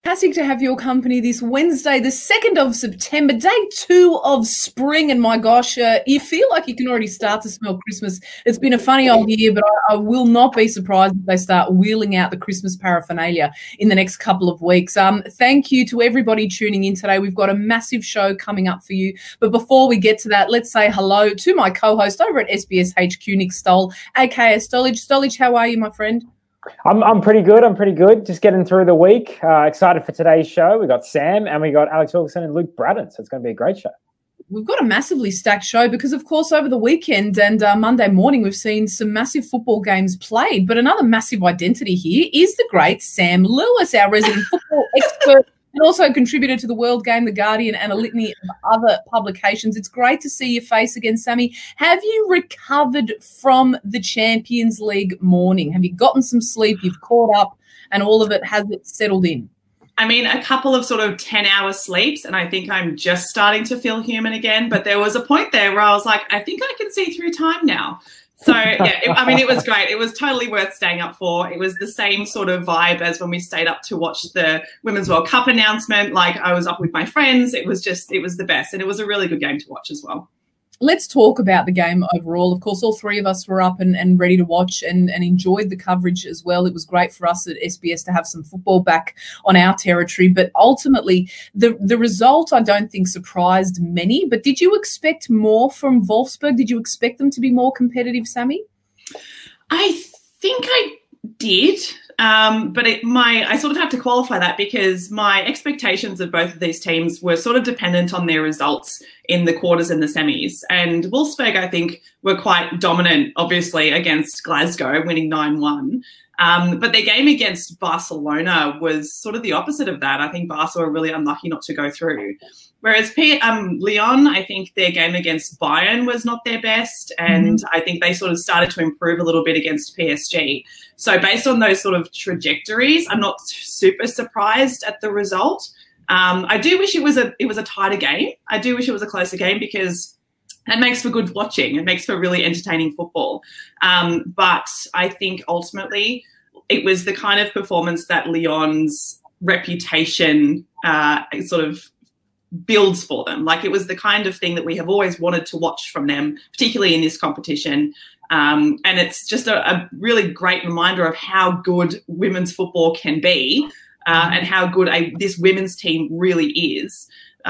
Fantastic to have your company this Wednesday, the 2nd of September, day 2 of spring. And my gosh, you feel like you can already start to smell Christmas. It's been a funny old year, but I will not be surprised if they start wheeling out the Christmas paraphernalia in the next couple of weeks. Thank you to everybody tuning in today. We've got a massive show coming up for you. But before we get to that, let's say hello to my co-host over at SBS HQ, Nick Stoll, aka Stollage. Stollage, how are you, my friend? I'm pretty good. I'm pretty good. Just getting through the week. Excited for today's show. We got Sam and we got Alex Wilson and Luke Braddon. So it's going to be a great show. We've got a massively stacked show because, of course, over the weekend and Monday morning, we've seen some massive football games played. But another massive identity here is the great Sam Lewis, our resident football expert, and also contributor to the World Game, The Guardian, and a litany of other publications. It's great to see your face again, Sammy. Have you recovered from the Champions League morning? Have you gotten some sleep? You've caught up and all of it, has it settled in? I mean, a couple of sort of 10-hour sleeps, and I think I'm just starting to feel human again. But there was a point there where I was like, I think I can see through time now. So, yeah, it was great. It was totally worth staying up for. It was the same sort of vibe as when we stayed up to watch the Women's World Cup announcement. Like, I was up with my friends. It was the best. And it was a really good game to watch as well. Let's talk about the game overall. Of course, all three of us were up and ready to watch and enjoyed the coverage as well. It was great for us at SBS to have some football back on our territory. But ultimately, the result, I don't think, surprised many. But did you expect more from Wolfsburg? Did you expect them to be more competitive, Sammy? I think I did. But I sort of have to qualify that because my expectations of both of these teams were sort of dependent on their results in the quarters and the semis. And Wolfsburg, I think, were quite dominant, obviously, against Glasgow, winning 9-1. But their game against Barcelona was sort of the opposite of that. I think Barca were really unlucky not to go through. Whereas Lyon, I think their game against Bayern was not their best, and I think they sort of started to improve a little bit against PSG. So based on those sort of trajectories, I'm not super surprised at the result. I do wish it was a tighter game. I do wish it was a closer game because that makes for good watching. It makes for really entertaining football. But I think ultimately it was the kind of performance that Lyon's reputation sort of builds for them. Like, it was the kind of thing that we have always wanted to watch from them, particularly in this competition. And it's just a really great reminder of how good women's football can be and how good this women's team really is.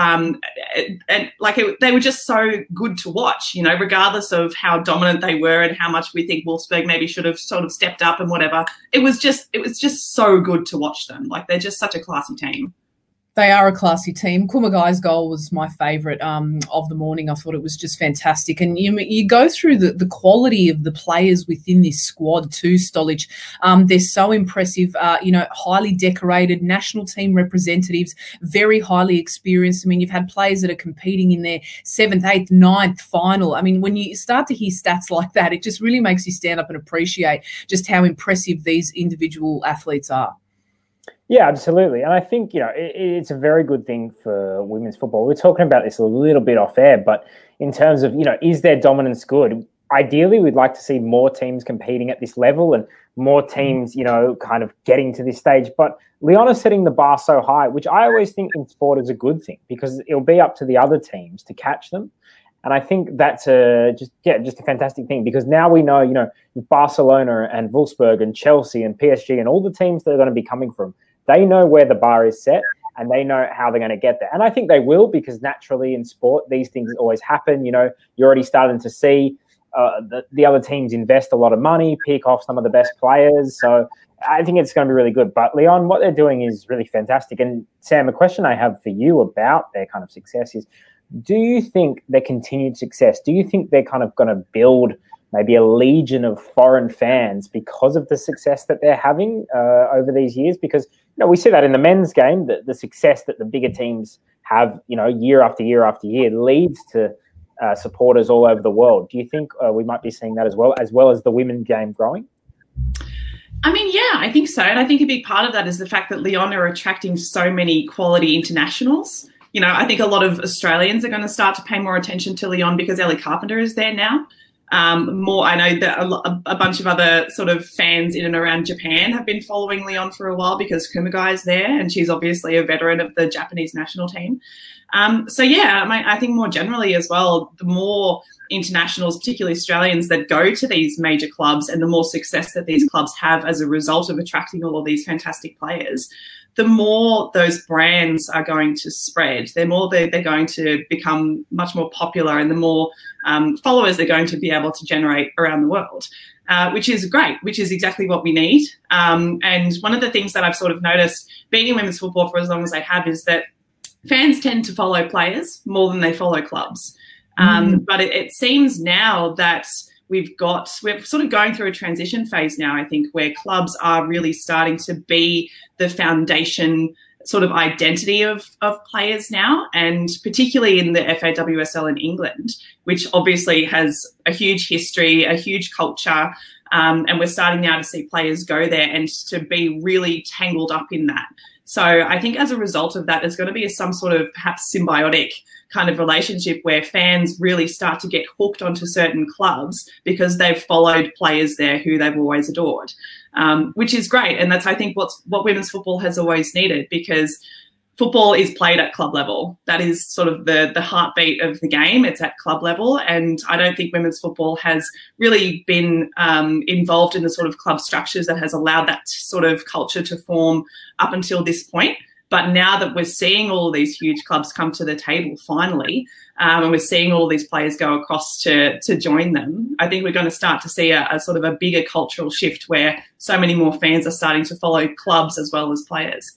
They were just so good to watch, regardless of how dominant they were and how much we think Wolfsburg maybe should have sort of stepped up and whatever. It was just so good to watch them. Like, they're just such a classy team. They are a classy team. Kumagai's goal was my favourite of the morning. I thought it was just fantastic. And you go through the quality of the players within this squad too, Stolich. They're so impressive, highly decorated national team representatives, very highly experienced. I mean, you've had players that are competing in their 7th, 8th, 9th final. I mean, when you start to hear stats like that, it just really makes you stand up and appreciate just how impressive these individual athletes are. Yeah, absolutely. And I think, it's a very good thing for women's football. We're talking about this a little bit off air, but in terms of, is their dominance good? Ideally, we'd like to see more teams competing at this level and more teams, kind of getting to this stage. But Lyon is setting the bar so high, which I always think in sport is a good thing because it'll be up to the other teams to catch them. And I think that's just a fantastic thing because now we know, Barcelona and Wolfsburg and Chelsea and PSG and all the teams that are going to be coming from, they know where the bar is set and they know how they're going to get there. And I think they will because naturally in sport, these things always happen. You're already starting to see the other teams invest a lot of money, pick off some of the best players. So I think it's going to be really good. But Lyon, what they're doing is really fantastic. And Sam, a question I have for you about their kind of success is, do you think their continued success, do you think they're kind of going to build maybe a legion of foreign fans because of the success that they're having over these years? Because, we see that in the men's game, the success that the bigger teams have, year after year after year leads to supporters all over the world. Do you think we might be seeing that as well as the women's game growing? I mean, yeah, I think so. And I think a big part of that is the fact that Lyon are attracting so many quality internationals. I think a lot of Australians are going to start to pay more attention to Lyon because Ellie Carpenter is there now. More, I know that a bunch of other sort of fans in and around Japan have been following Leon for a while because Kumagai is there, and she's obviously a veteran of the Japanese national team. So yeah, I think more generally as well, the more internationals, particularly Australians, that go to these major clubs and the more success that these clubs have as a result of attracting all of these fantastic players, the more those brands are going to spread. The more they're going to become much more popular, and the more followers they're going to be able to generate around the world, which is great, which is exactly what we need. And one of the things that I've sort of noticed being in women's football for as long as I have is that fans tend to follow players more than they follow clubs. But it seems now that we're sort of going through a transition phase now, I think, where clubs are really starting to be the foundation sort of identity of players now, and particularly in the FAWSL in England, which obviously has a huge history, a huge culture, and we're starting now to see players go there and to be really tangled up in that. So I think as a result of that, there's going to be some sort of perhaps symbiotic kind of relationship where fans really start to get hooked onto certain clubs because they've followed players there who they've always adored, which is great. And that's, I think, what women's football has always needed, because football is played at club level. That is sort of the heartbeat of the game. It's at club level. And I don't think women's football has really been involved in the sort of club structures that has allowed that sort of culture to form up until this point. But now that we're seeing all of these huge clubs come to the table finally, and we're seeing all these players go across to join them, I think we're going to start to see a sort of a bigger cultural shift where so many more fans are starting to follow clubs as well as players.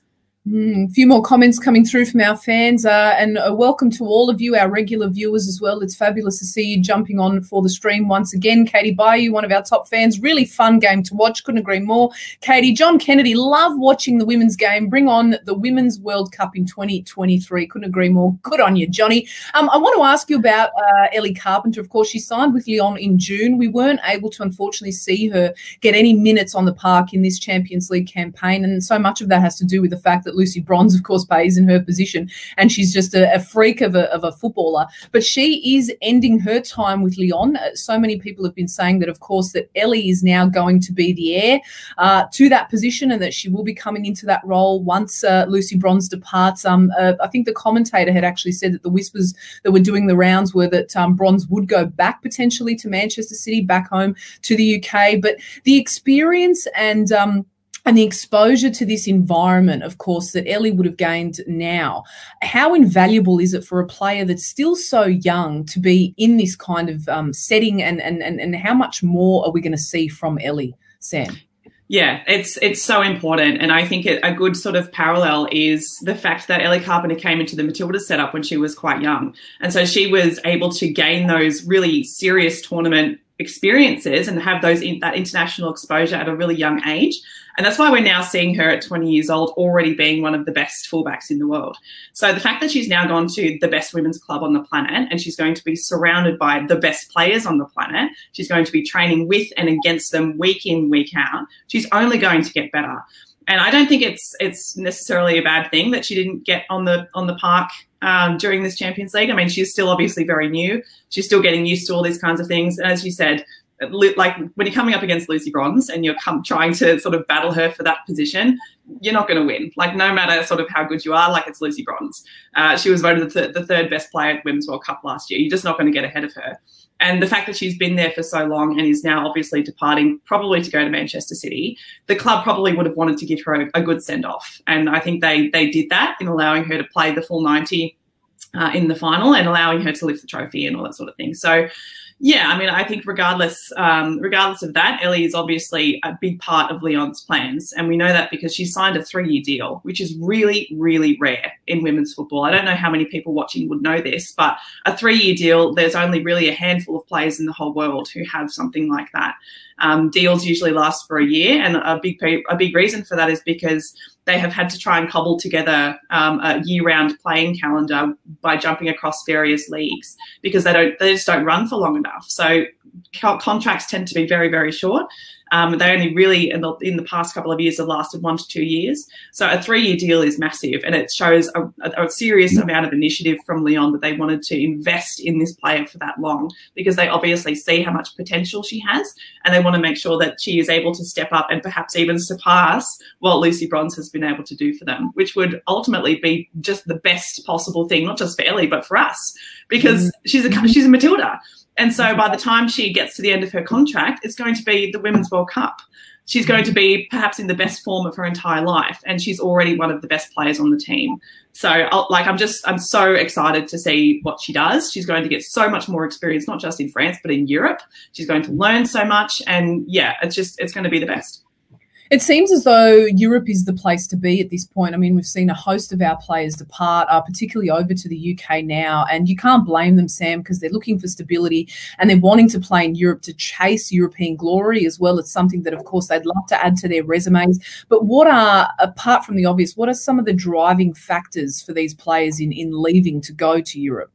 A few more comments coming through from our fans, and welcome to all of you, our regular viewers as well. It's fabulous to see you jumping on for the stream once again. Katie Bayou, one of our top fans, really fun game to watch. Couldn't agree more. Katie, John Kennedy, love watching the women's game. Bring on the Women's World Cup in 2023. Couldn't agree more. Good on you, Johnny. I want to ask you about Ellie Carpenter. Of course, she signed with Lyon in June. We weren't able to, unfortunately, see her get any minutes on the park in this Champions League campaign, and so much of that has to do with the fact that Lucy Bronze, of course, plays in her position, and she's just a freak of a footballer. But she is ending her time with Lyon. So many people have been saying that, of course, that Ellie is now going to be the heir to that position, and that she will be coming into that role once Lucy Bronze departs. I think the commentator had actually said that the whispers that were doing the rounds were that Bronze would go back potentially to Manchester City, back home to the UK. But the experience and the exposure to this environment, of course, that Ellie would have gained now, how invaluable is it for a player that's still so young to be in this kind of setting, and how much more are we going to see from Ellie, Sam? Yeah, it's so important. And I think a good sort of parallel is the fact that Ellie Carpenter came into the Matildas setup when she was quite young. And so she was able to gain those really serious tournament experiences and have that international exposure at a really young age. And that's why we're now seeing her at 20 years old already being one of the best fullbacks in the world. So the fact that she's now gone to the best women's club on the planet, and she's going to be surrounded by the best players on the planet, she's going to be training with and against them week in, week out, she's only going to get better. And I don't think it's necessarily a bad thing that she didn't get on the park during this Champions League. I mean, she's still obviously very new. She's still getting used to all these kinds of things. And as you said, like when you're coming up against Lucy Bronze and you're trying to sort of battle her for that position, you're not going to win. Like, no matter sort of how good you are, like, it's Lucy Bronze. She was voted the third best player at Women's World Cup last year. You're just not going to get ahead of her. And the fact that she's been there for so long and is now obviously departing probably to go to Manchester City, the club probably would have wanted to give her a good send-off. And I think they did that in allowing her to play the full 90 in the final and allowing her to lift the trophy and all that sort of thing. So, yeah, I mean, I think regardless of that, Ellie is obviously a big part of Lyon's plans. And we know that because she signed a 3-year deal, which is really, really rare in women's football. I don't know how many people watching would know this, but a 3-year deal, there's only really a handful of players in the whole world who have something like that. Deals usually last for a year, and a big reason for that is because they have had to try and cobble together a year-round playing calendar by jumping across various leagues because they just don't run for long enough. So contracts tend to be very, very short. They only really, in the past couple of years, have lasted 1 to 2 years. So a 3-year deal is massive, and it shows a serious amount of initiative from Lyon that they wanted to invest in this player for that long, because they obviously see how much potential she has, and they want to make sure that she is able to step up and perhaps even surpass what Lucy Bronze has been able to do for them, which would ultimately be just the best possible thing, not just for Ellie, but for us, because she's a Matilda. And so by the time she gets to the end of her contract, it's going to be the Women's World Cup. She's going to be perhaps in the best form of her entire life, and she's already one of the best players on the team. So I'm so excited to see what she does. She's going to get so much more experience, not just in France, but in Europe. She's going to learn so much, and yeah, it's going to be the best. It seems as though Europe is the place to be at this point. I mean, we've seen a host of our players depart, particularly over to the UK now, and you can't blame them, Sam, because they're looking for stability and they're wanting to play in Europe to chase European glory as well. It's something that, of course, they'd love to add to their resumes. But apart from the obvious, what are some of the driving factors for these players in leaving to go to Europe?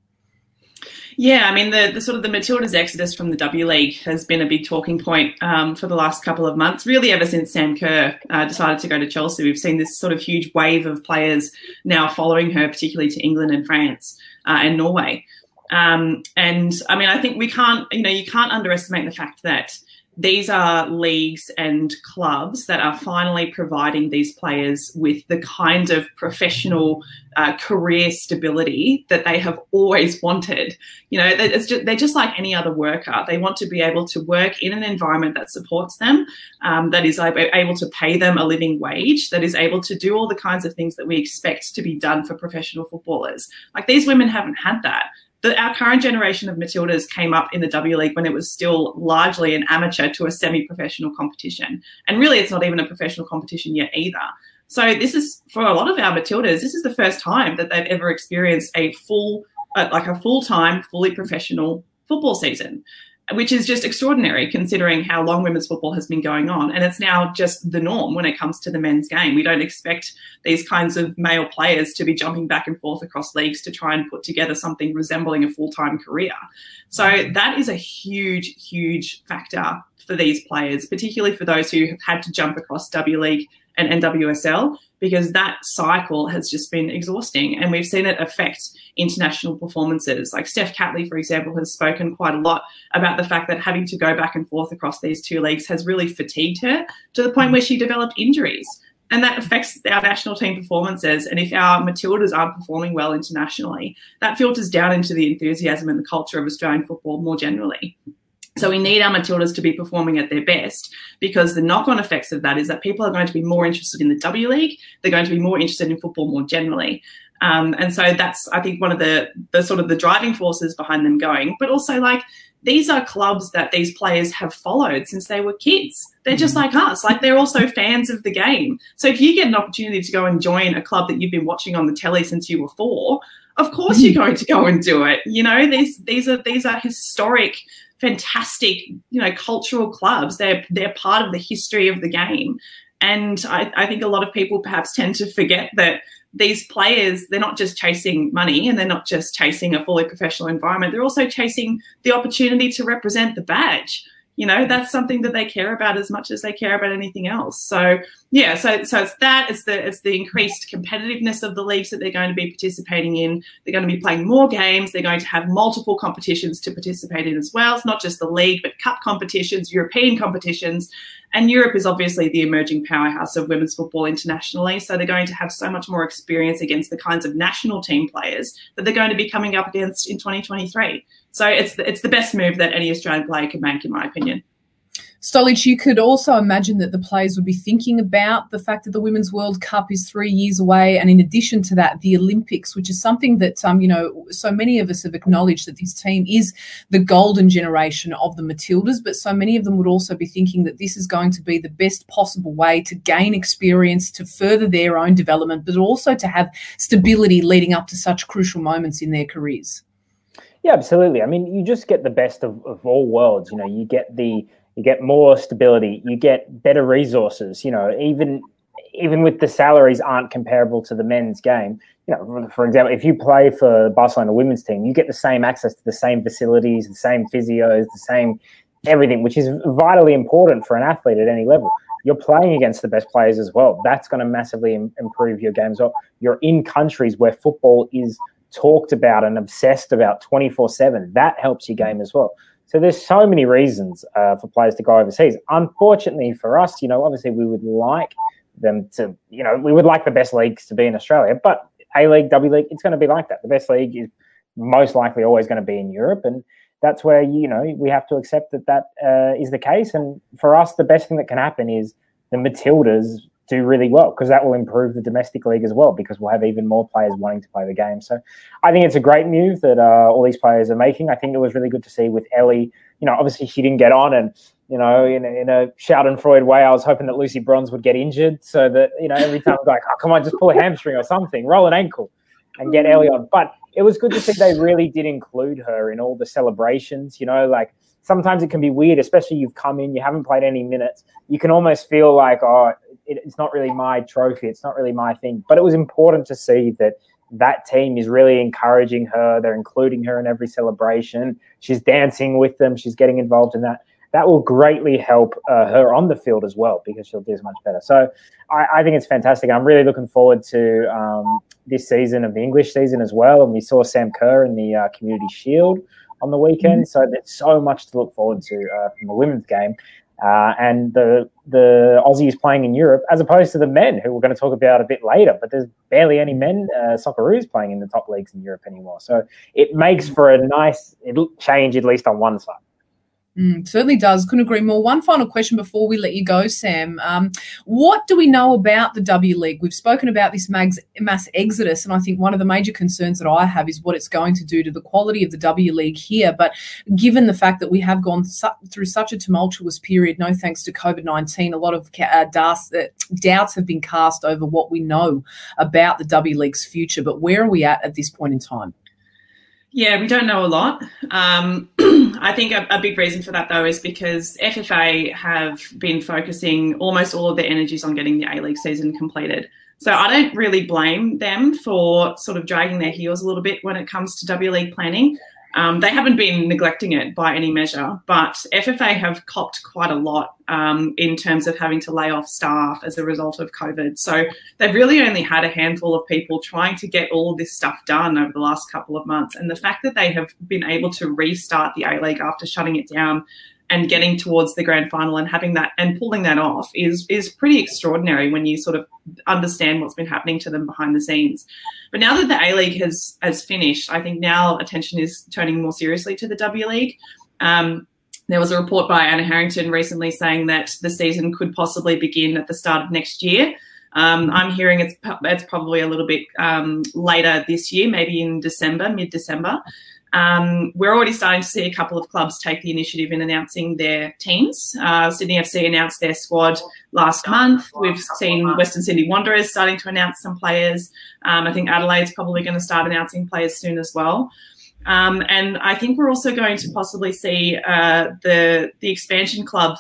Yeah, I mean, the sort of the Matildas exodus from the W League has been a big talking point for the last couple of months, really ever since Sam Kerr decided to go to Chelsea. We've seen this sort of huge wave of players now following her, particularly to England and France and Norway. And I mean, I think you can't underestimate the fact that these are leagues and clubs that are finally providing these players with the kind of professional career stability that they have always wanted. You know, they're just like any other worker. They want to be able to work in an environment that supports them, that is able to pay them a living wage, that is able to do all the kinds of things that we expect to be done for professional footballers. Like, these women haven't had that. Our current generation of Matildas came up in the W League when it was still largely an amateur to a semi-professional competition. And really, it's not even a professional competition yet either. So this is, for a lot of our Matildas, this is the first time that they've ever experienced a full-time, fully professional football season, which is just extraordinary considering how long women's football has been going on. And it's now just the norm when it comes to the men's game. We don't expect these kinds of male players to be jumping back and forth across leagues to try and put together something resembling a full-time career. So that is a huge, huge factor for these players, particularly for those who have had to jump across W League and NWSL, because that cycle has just been exhausting, and we've seen it affect international performances. Like Steph Catley, for example, has spoken quite a lot about the fact that having to go back and forth across these two leagues has really fatigued her to the point where she developed injuries. And that affects our national team performances. And if our Matildas aren't performing well internationally, that filters down into the enthusiasm and the culture of Australian football more generally. So we need our Matildas to be performing at their best, because the knock-on effects of that is that people are going to be more interested in the W League. They're going to be more interested in football more generally. And so that's, I think, one of the sort of the driving forces behind them going. But also, like, these are clubs that these players have followed since they were kids. They're just like us. Like, they're also fans of the game. So if you get an opportunity to go and join a club that you've been watching on the telly since you were 4, of course you're going to go and do it. You know, these are historic, fantastic, cultural clubs. They're part of the history of the game. And I think a lot of people perhaps tend to forget that these players, they're not just chasing money and they're not just chasing a fully professional environment. They're also chasing the opportunity to represent the badge. You know, that's something that they care about as much as they care about anything else. So, yeah, so it's that. It's the increased competitiveness of the leagues that they're going to be participating in. They're going to be playing more games. They're going to have multiple competitions to participate in as well. It's not just the league, but cup competitions, European competitions. And Europe is obviously the emerging powerhouse of women's football internationally. So they're going to have so much more experience against the kinds of national team players that they're going to be coming up against in 2023. So it's the best move that any Australian player could make, in my opinion. Stolic, you could also imagine that the players would be thinking about the fact that the Women's World Cup is 3 years away, and in addition to that, the Olympics, which is something that, so many of us have acknowledged that this team is the golden generation of the Matildas, but so many of them would also be thinking that this is going to be the best possible way to gain experience, to further their own development, but also to have stability leading up to such crucial moments in their careers. Yeah, absolutely. I mean, you just get the best of all worlds. You get more stability, you get better resources. Even with the salaries aren't comparable to the men's game. For example, if you play for the Barcelona women's team, you get the same access to the same facilities, the same physios, the same everything, which is vitally important for an athlete at any level. You're playing against the best players as well. That's going to massively improve your game as well. You're in countries where football is talked about and obsessed about 24/7. That helps your game as well. So there's so many reasons for players to go overseas. Unfortunately for us, obviously we would like them to, we would like the best leagues to be in Australia, but A-League, W-League, it's going to be like that. The best league is most likely always going to be in Europe, and that's where, we have to accept that is the case. And for us, the best thing that can happen is the Matildas do really well, because that will improve the domestic league as well, because we'll have even more players wanting to play the game. So I think it's a great move that all these players are making. I think it was really good to see with Ellie. Obviously she didn't get on, and in a Schadenfreude way, I was hoping that Lucy Bronze would get injured, so that every time I'm like, oh, come on, just pull a hamstring or something, roll an ankle, and get Ellie on. But it was good to see they really did include her in all the celebrations. Like sometimes it can be weird, especially you've come in, you haven't played any minutes. You can almost feel like, oh, it's not really my trophy, it's not really my thing. But it was important to see that team is really encouraging her. They're including her in every celebration. She's dancing with them. She's getting involved in that. That will greatly help her on the field as well, because she'll do much better. So I think it's fantastic. I'm really looking forward to this season of the English season as well. And we saw Sam Kerr in the Community Shield on the weekend. So there's so much to look forward to from the women's game. And the Aussies playing in Europe, as opposed to the men, who we're going to talk about a bit later. But there's barely any men Socceroos playing in the top leagues in Europe anymore. So it makes for a nice change, at least on one side. Certainly does. Couldn't agree more. One final question before we let you go, Sam. What do we know about the W League? We've spoken about this mass exodus, and I think one of the major concerns that I have is what it's going to do to the quality of the W League here. But given the fact that we have gone through such a tumultuous period, no thanks to COVID-19, a lot of doubts have been cast over what we know about the W League's future. But where are we at this point in time? Yeah, we don't know a lot. I think a big reason for that, though, is because FFA have been focusing almost all of their energies on getting the A-League season completed. So I don't really blame them for sort of dragging their heels a little bit when it comes to W League planning. They haven't been neglecting it by any measure, but FFA have copped quite a lot in terms of having to lay off staff as a result of COVID. So they've really only had a handful of people trying to get all of this stuff done over the last couple of months. And the fact that they have been able to restart the A-League after shutting it down and getting towards the grand final and having that and pulling that off is pretty extraordinary when you sort of understand what's been happening to them behind the scenes. But now that the A-League has finished, I think now attention is turning more seriously to the W League. There was a report by Anna Harrington recently saying that the season could possibly begin at the start of next year. I'm hearing it's probably a little bit later this year, maybe in December, mid-December. We're already starting to see a couple of clubs take the initiative in announcing their teams. Sydney FC announced their squad last month. We've seen Western Sydney Wanderers starting to announce some players. I think Adelaide's probably going to start announcing players soon as well. And I think we're also going to possibly see the expansion club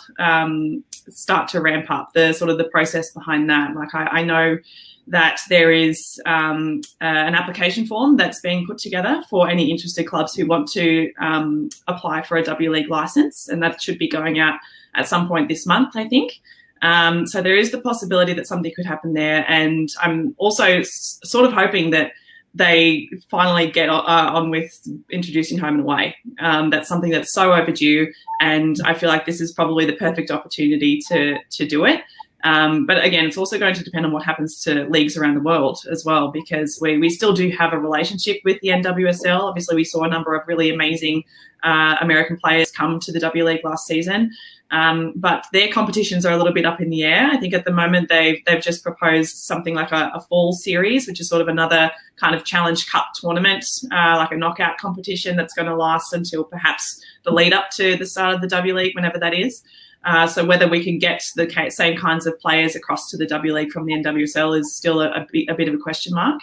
start to ramp up, the process behind that. Like I know that there is an application form that's being put together for any interested clubs who want to apply for a W League license, and that should be going out at some point this month, I think. So there is the possibility that something could happen there, and I'm also sort of hoping that they finally get on with introducing home and away. That's something that's so overdue, and I feel like this is probably the perfect opportunity to do it. But again, it's also going to depend on what happens to leagues around the world as well, because we still do have a relationship with the NWSL. Obviously, we saw a number of really amazing American players come to the W League last season. But their competitions are a little bit up in the air. I think at the moment they've just proposed something like a fall series, which is sort of another kind of Challenge Cup tournament, like a knockout competition that's going to last until perhaps the lead up to the start of the W League, whenever that is. So whether we can get the same kinds of players across to the W League from the NWSL is still a bit of a question mark.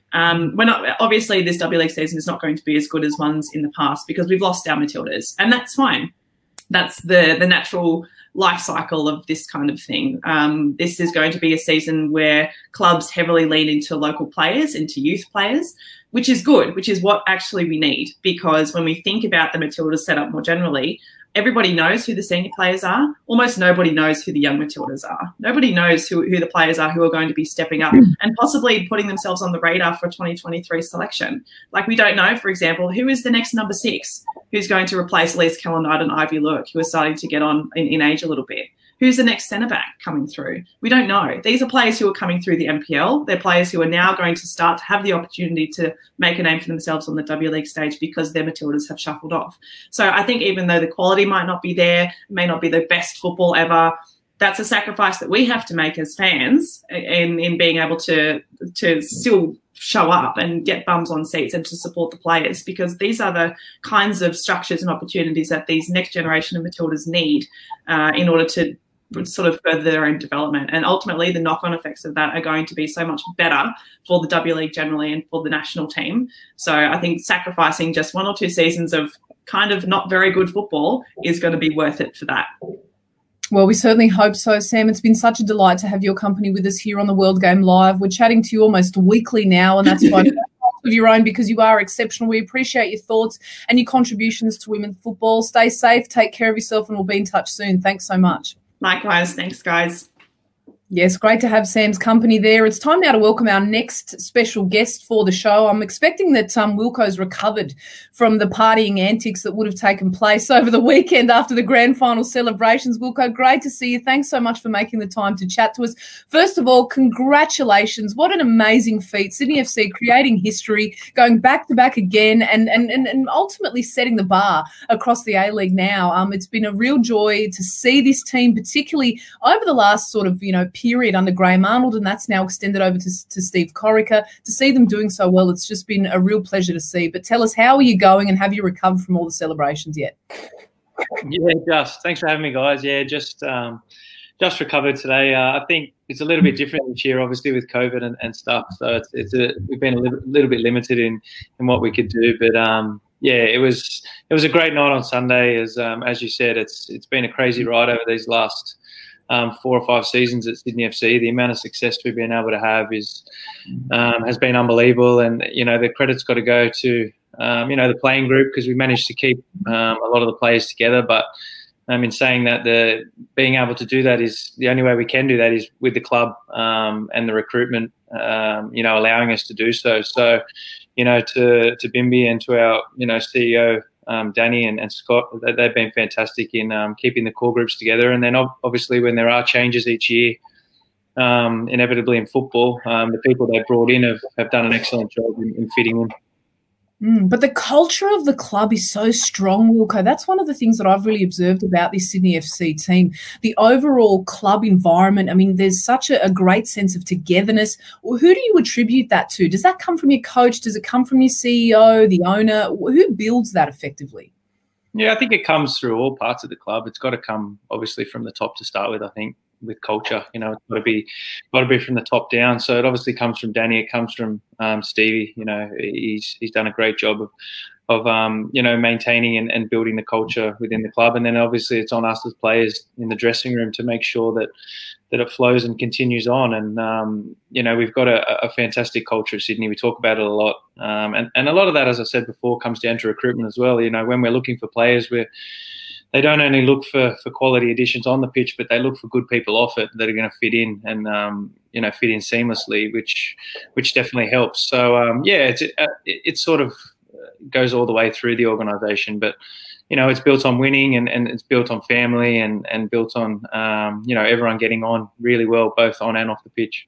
Obviously, this W League season is not going to be as good as ones in the past because we've lost our Matildas, and that's fine. That's the natural life cycle of this kind of thing. This is going to be a season where clubs heavily lean into local players, into youth players, which is good, which is what actually we need, because when we think about the Matildas setup more generally, everybody knows who the senior players are. Almost nobody knows who the young Matildas are. Nobody knows who the players are who are going to be stepping up and possibly putting themselves on the radar for a 2023 selection. Like, we don't know, for example, who is the next number 6 who's going to replace Lise Kellond-Knight and Ivy Luke, who are starting to get on in age a little bit. Who's the next centre-back coming through? We don't know. These are players who are coming through the NPL. They're players who are now going to start to have the opportunity to make a name for themselves on the W League stage because their Matildas have shuffled off. So I think even though the quality might not be there, may not be the best football ever, that's a sacrifice that we have to make as fans in being able to still show up and get bums on seats and to support the players, because these are the kinds of structures and opportunities that these next generation of Matildas need in order to sort of further their own development. And ultimately, the knock-on effects of that are going to be so much better for the W League generally and for the national team. So I think sacrificing just 1 or 2 seasons of kind of not very good football is going to be worth it for that. Well, we certainly hope so, Sam. It's been such a delight to have your company with us here on the World Game Live. We're chatting to you almost weekly now, and that's why of your own, because you are exceptional. We appreciate your thoughts and your contributions to women's football. Stay safe, take care of yourself, and we'll be in touch soon. Thanks so much. Likewise. Thanks, guys. Yes, great to have Sam's company there. It's time now to welcome our next special guest for the show. I'm expecting that Wilco's recovered from the partying antics that would have taken place over the weekend after the grand final celebrations. Wilco, great to see you. Thanks so much for making the time to chat to us. First of all, congratulations. What an amazing feat. Sydney FC creating history, going back to back again and ultimately setting the bar across the A-League now. It's been a real joy to see this team, particularly over the last sort of, period under Graham Arnold, and that's now extended over to Steve Corica. To see them doing so well, it's just been a real pleasure to see. But tell us, how are you going, and have you recovered from all the celebrations yet? Yeah, thanks for having me, guys. Yeah, just recovered today. I think it's a little bit different this year, obviously with COVID and stuff. So we've been a little bit limited in what we could do, but yeah, it was a great night on Sunday. As you said, it's been a crazy ride over these last 4 or 5 seasons at Sydney FC. The amount of success we've been able to have has been unbelievable, and the credit's got to go to the playing group, because we managed to keep a lot of the players together. But in saying that, being able to do that is the only way we can do that is with the club and the recruitment, allowing us to do so. So, to Bimby and to our CEO. Danny and Scott, they've been fantastic in keeping the core groups together. And then obviously when there are changes each year, inevitably in football, the people they brought in have done an excellent job in fitting in. But the culture of the club is so strong, Wilco. That's one of the things that I've really observed about this Sydney FC team. The overall club environment, there's such a great sense of togetherness. Who do you attribute that to? Does that come from your coach? Does it come from your CEO, the owner? Who builds that effectively? Yeah, I think it comes through all parts of the club. It's got to come, obviously, from the top to start with, I think. With culture, it's got to be from the top down. So it obviously comes from Danny. It comes from Stevie. He's done a great job of maintaining and building the culture within the club. And then obviously it's on us as players in the dressing room to make sure that it flows and continues on. And we've got a fantastic culture at Sydney. We talk about it a lot, and a lot of that, as I said before, comes down to recruitment as well. When we're looking for players, they don't only look for quality additions on the pitch, but they look for good people off it that are going to fit in and fit in seamlessly, which definitely helps. So it sort of goes all the way through the organisation, but it's built on winning and it's built on family and built on everyone getting on really well, both on and off the pitch.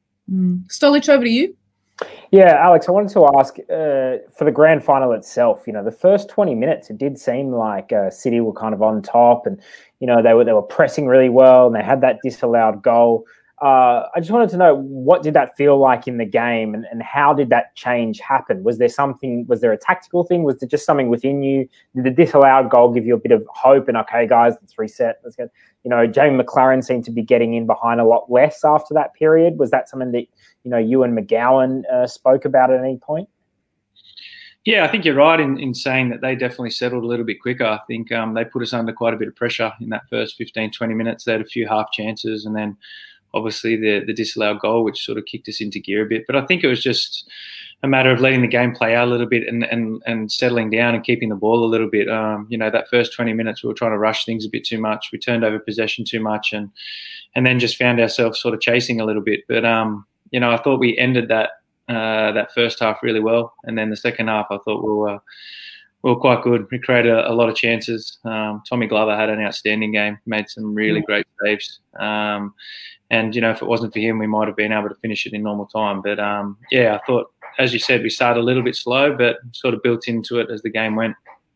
Stolich, over to you. Yeah, Alex, I wanted to ask for the grand final itself. The first 20 minutes, it did seem like City were kind of on top, and they were pressing really well, and they had that disallowed goal. I just wanted to know, what did that feel like in the game, and how did that change happen? Was there a tactical thing? Was there just something within you? Did the disallowed goal give you a bit of hope and, okay, guys, let's reset, let's go? Jamie McLaren seemed to be getting in behind a lot less after that period. Was that something that you and McGowan spoke about at any point? Yeah, I think you're right in saying that they definitely settled a little bit quicker. I think they put us under quite a bit of pressure in that first 15, 20 minutes. They had a few half chances, and then obviously the disallowed goal, which sort of kicked us into gear a bit. But I think it was just a matter of letting the game play out a little bit and settling down and keeping the ball a little bit. That first 20 minutes we were trying to rush things a bit too much. We turned over possession too much and then just found ourselves sort of chasing a little bit. But I thought we ended that first half really well, and then the second half I thought we were quite good. We created a lot of chances. Tommy Glover had an outstanding game, made some really great saves. And if it wasn't for him, we might have been able to finish it in normal time. But I thought, as you said, we started a little bit slow, but sort of built into it as the game went.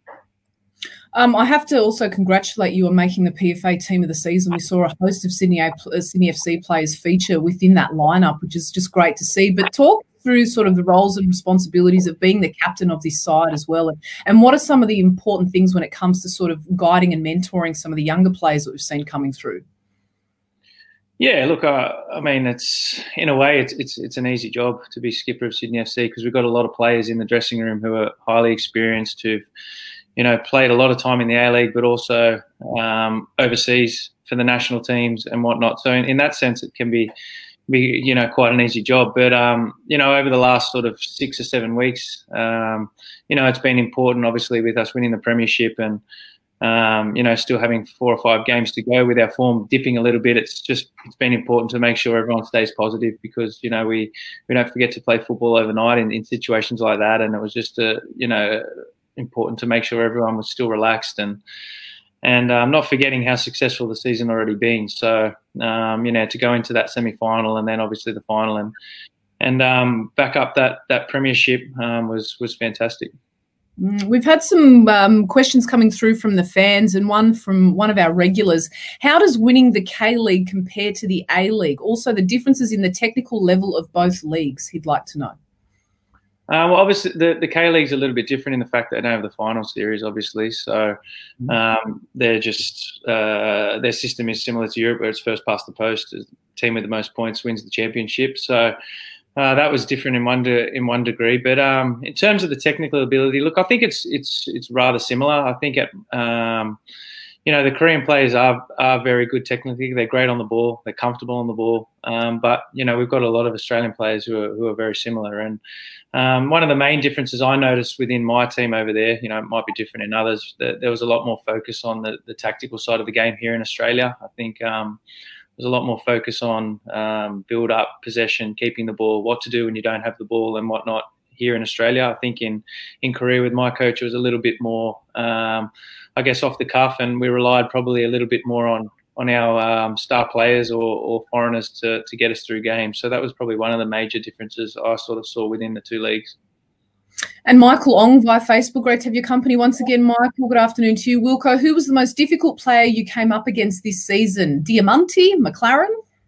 I have to also congratulate you on making the PFA team of the season. We saw a host of Sydney FC players feature within that lineup, which is just great to see. But talk through sort of the roles and responsibilities of being the captain of this side as well. And what are some of the important things when it comes to sort of guiding and mentoring some of the younger players that we've seen coming through? Yeah, look, I mean, it's in a way, it's an easy job to be skipper of Sydney FC because we've got a lot of players in the dressing room who are highly experienced, who've played a lot of time in the A-League, but also overseas for the national teams and whatnot. So in that sense, it can be quite an easy job. But over the last sort of 6 or 7 weeks, it's been important, obviously, with us winning the premiership and still having 4 or 5 games to go with our form dipping a little bit. It's been important to make sure everyone stays positive because we don't forget to play football overnight in situations like that. And it was just important to make sure everyone was still relaxed and not forgetting how successful the season already been. So to go into that semi-final and then obviously the final and back up that premiership was fantastic. We've had some questions coming through from the fans and one from one of our regulars. How does winning the K-League compare to the A-League? Also, the differences in the technical level of both leagues, he'd like to know. Well, obviously, the K-League's a little bit different in the fact that they don't have the final series, obviously. So they're just their system is similar to Europe, where it's first past the post. The team with the most points wins the championship. So that was different in one degree. But in terms of the technical ability, look, I think it's rather similar. I think the Korean players are very good technically. They're great on the ball. They're comfortable on the ball. But we've got a lot of Australian players who are very similar. And one of the main differences I noticed within my team over there, it might be different in others, that there was a lot more focus on the tactical side of the game here in Australia. I think there's a lot more focus on build up, possession, keeping the ball, what to do when you don't have the ball and whatnot here in Australia. I think in Korea with my coach, it was a little bit more, I guess, off the cuff, and we relied probably a little bit more on our star players or foreigners to get us through games. So that was probably one of the major differences I sort of saw within the two leagues. And Michael Ong via Facebook, great to have your company once again, Michael. Good afternoon to you. Wilco, who was the most difficult player you came up against this season? Diamanti, McLaren?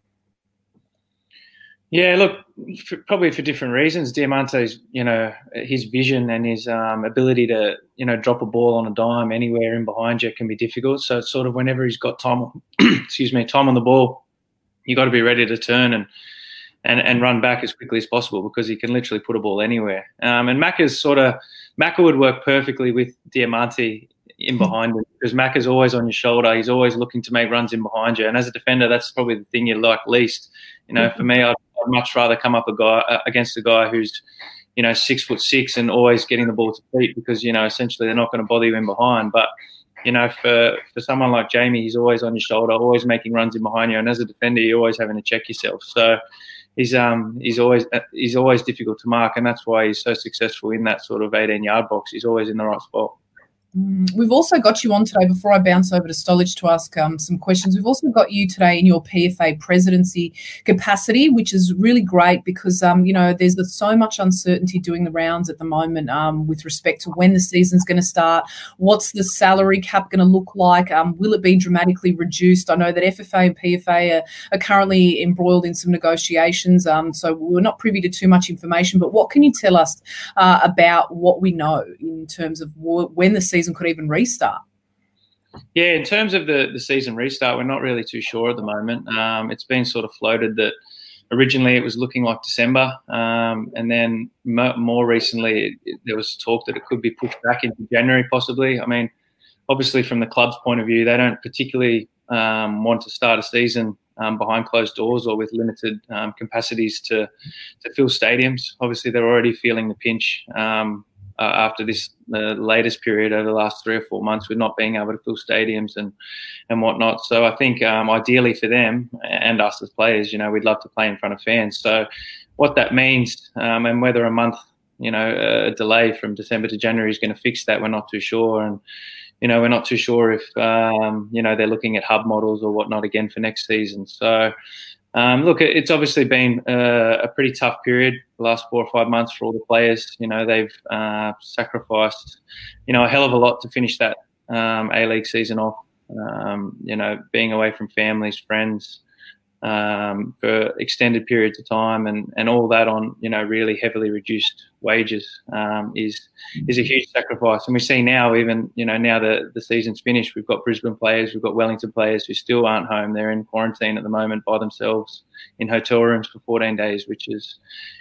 Yeah, look, probably for different reasons. Diamante's, his vision and his ability to, drop a ball on a dime anywhere in behind you can be difficult. So it's sort of whenever he's got time, time on the ball, you got to be ready to turn and run back as quickly as possible because he can literally put a ball anywhere. And Macca would work perfectly with Diamanti in behind him because Macca's always on your shoulder. He's always looking to make runs in behind you. And as a defender, that's probably the thing you like least. For me, I'd much rather come up against a guy who's, 6'6" and always getting the ball to feet because, essentially they're not going to bother you in behind. But, for someone like Jamie, he's always on your shoulder, always making runs in behind you. And as a defender, you're always having to check yourself. So he's always difficult to mark. And that's why he's so successful in that sort of 18-yard box. He's always in the right spot. We've also got you on today, before I bounce over to Stolich to ask some questions, we've also got you today in your PFA presidency capacity, which is really great because, there's so much uncertainty doing the rounds at the moment with respect to when the season's going to start, what's the salary cap going to look like, will it be dramatically reduced? I know that FFA and PFA are currently embroiled in some negotiations, so we're not privy to too much information, but what can you tell us about what we know in terms of when the season could even restart? Yeah, in terms of the season restart, we're not really too sure at the moment. It's been sort of floated that originally it was looking like December, and then more recently there was talk that it could be pushed back into January possibly. I mean, obviously from the club's point of view, they don't particularly want to start a season behind closed doors or with limited capacities to fill stadiums. Obviously, they're already feeling the pinch after the latest period over the last 3 or 4 months with not being able to fill stadiums and whatnot. So I think ideally for them and us as players, we'd love to play in front of fans. So what that means and whether a month, a delay from December to January is going to fix that, we're not too sure. And, we're not too sure if, they're looking at hub models or whatnot again for next season. So, look, it's obviously been a pretty tough period, the last 4 or 5 months for all the players. They've sacrificed, a hell of a lot to finish that A-League season off, being away from families, friends, for extended periods of time and all that on, really heavily reduced wages is a huge sacrifice. And we see now, even, now the season's finished, we've got Brisbane players, we've got Wellington players who still aren't home. They're in quarantine at the moment by themselves in hotel rooms for 14 days, which is,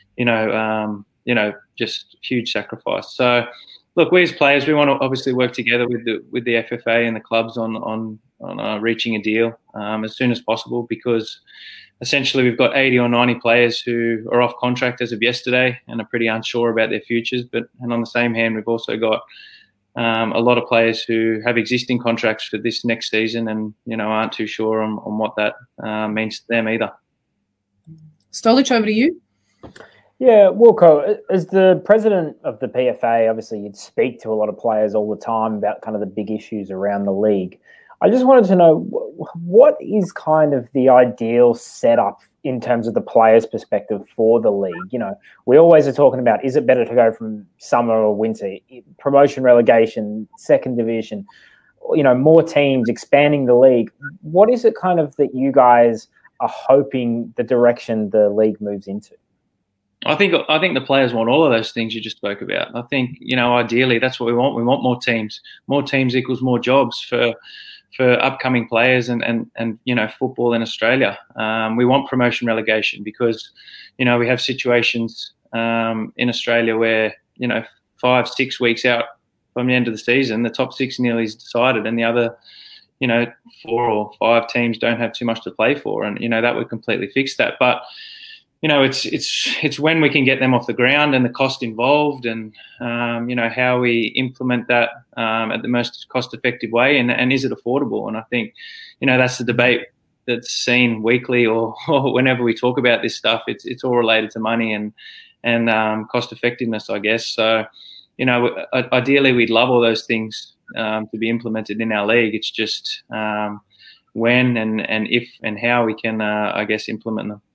just huge sacrifice. So, look, we as players, we want to obviously work together with the FFA and the clubs on reaching a deal as soon as possible, because essentially we've got 80 or 90 players who are off contract as of yesterday and are pretty unsure about their futures. And on the same hand, we've also got a lot of players who have existing contracts for this next season and, aren't too sure on what that means to them either. Stolich, over to you. Yeah, Wilco, as the president of the PFA, obviously you'd speak to a lot of players all the time about kind of the big issues around the league. I just wanted to know, what is kind of the ideal setup in terms of the players' perspective for the league? We always are talking about, is it better to go from summer or winter, promotion, relegation, second division, more teams, expanding the league. What is it kind of that you guys are hoping the direction the league moves into? I think the players want all of those things you just spoke about. I think, ideally that's what we want. We want more teams. More teams equals more jobs for upcoming players and football in Australia. We want promotion relegation because, we have situations in Australia where, 5-6 weeks out from the end of the season, the top 6 nearly is decided and the other, 4 or 5 teams don't have too much to play for. And, that would completely fix that. But, it's when we can get them off the ground and the cost involved and, how we implement that at the most cost-effective way and is it affordable? And I think, that's the debate that's seen weekly or whenever we talk about this stuff. It's all related to money and cost-effectiveness, I guess. So, ideally we'd love all those things to be implemented in our league. It's just when and if and how we can, implement them.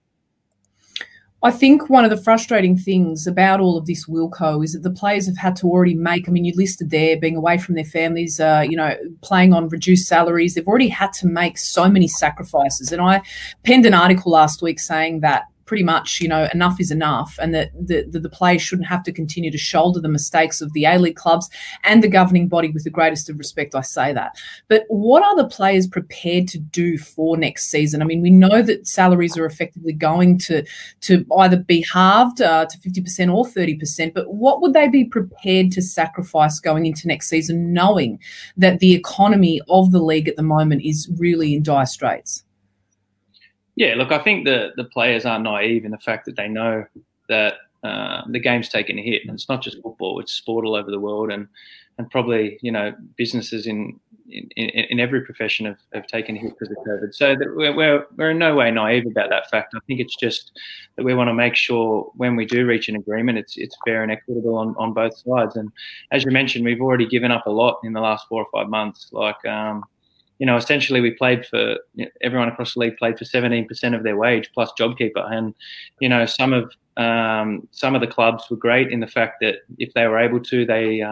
I think one of the frustrating things about all of this, Wilco, is that the players have had to already make, you listed there, being away from their families, playing on reduced salaries. They've already had to make so many sacrifices. And I penned an article last week saying that pretty much, enough is enough and that the players shouldn't have to continue to shoulder the mistakes of the A-League clubs and the governing body. With the greatest of respect, I say that. But what are the players prepared to do for next season? We know that salaries are effectively going to either be halved to 50% or 30%, but what would they be prepared to sacrifice going into next season, knowing that the economy of the league at the moment is really in dire straits? Yeah, look, I think the players aren't naive in the fact that they know that the game's taken a hit, and it's not just football; it's sport all over the world, and probably businesses in every profession have taken a hit because of COVID. So that we're in no way naive about that fact. I think it's just that we want to make sure when we do reach an agreement, it's fair and equitable on both sides. And as you mentioned, we've already given up a lot in the last 4 or 5 months, like. Essentially we played for, everyone across the league played for 17% of their wage plus JobKeeper. And, some of the clubs were great in the fact that if they were able to, they,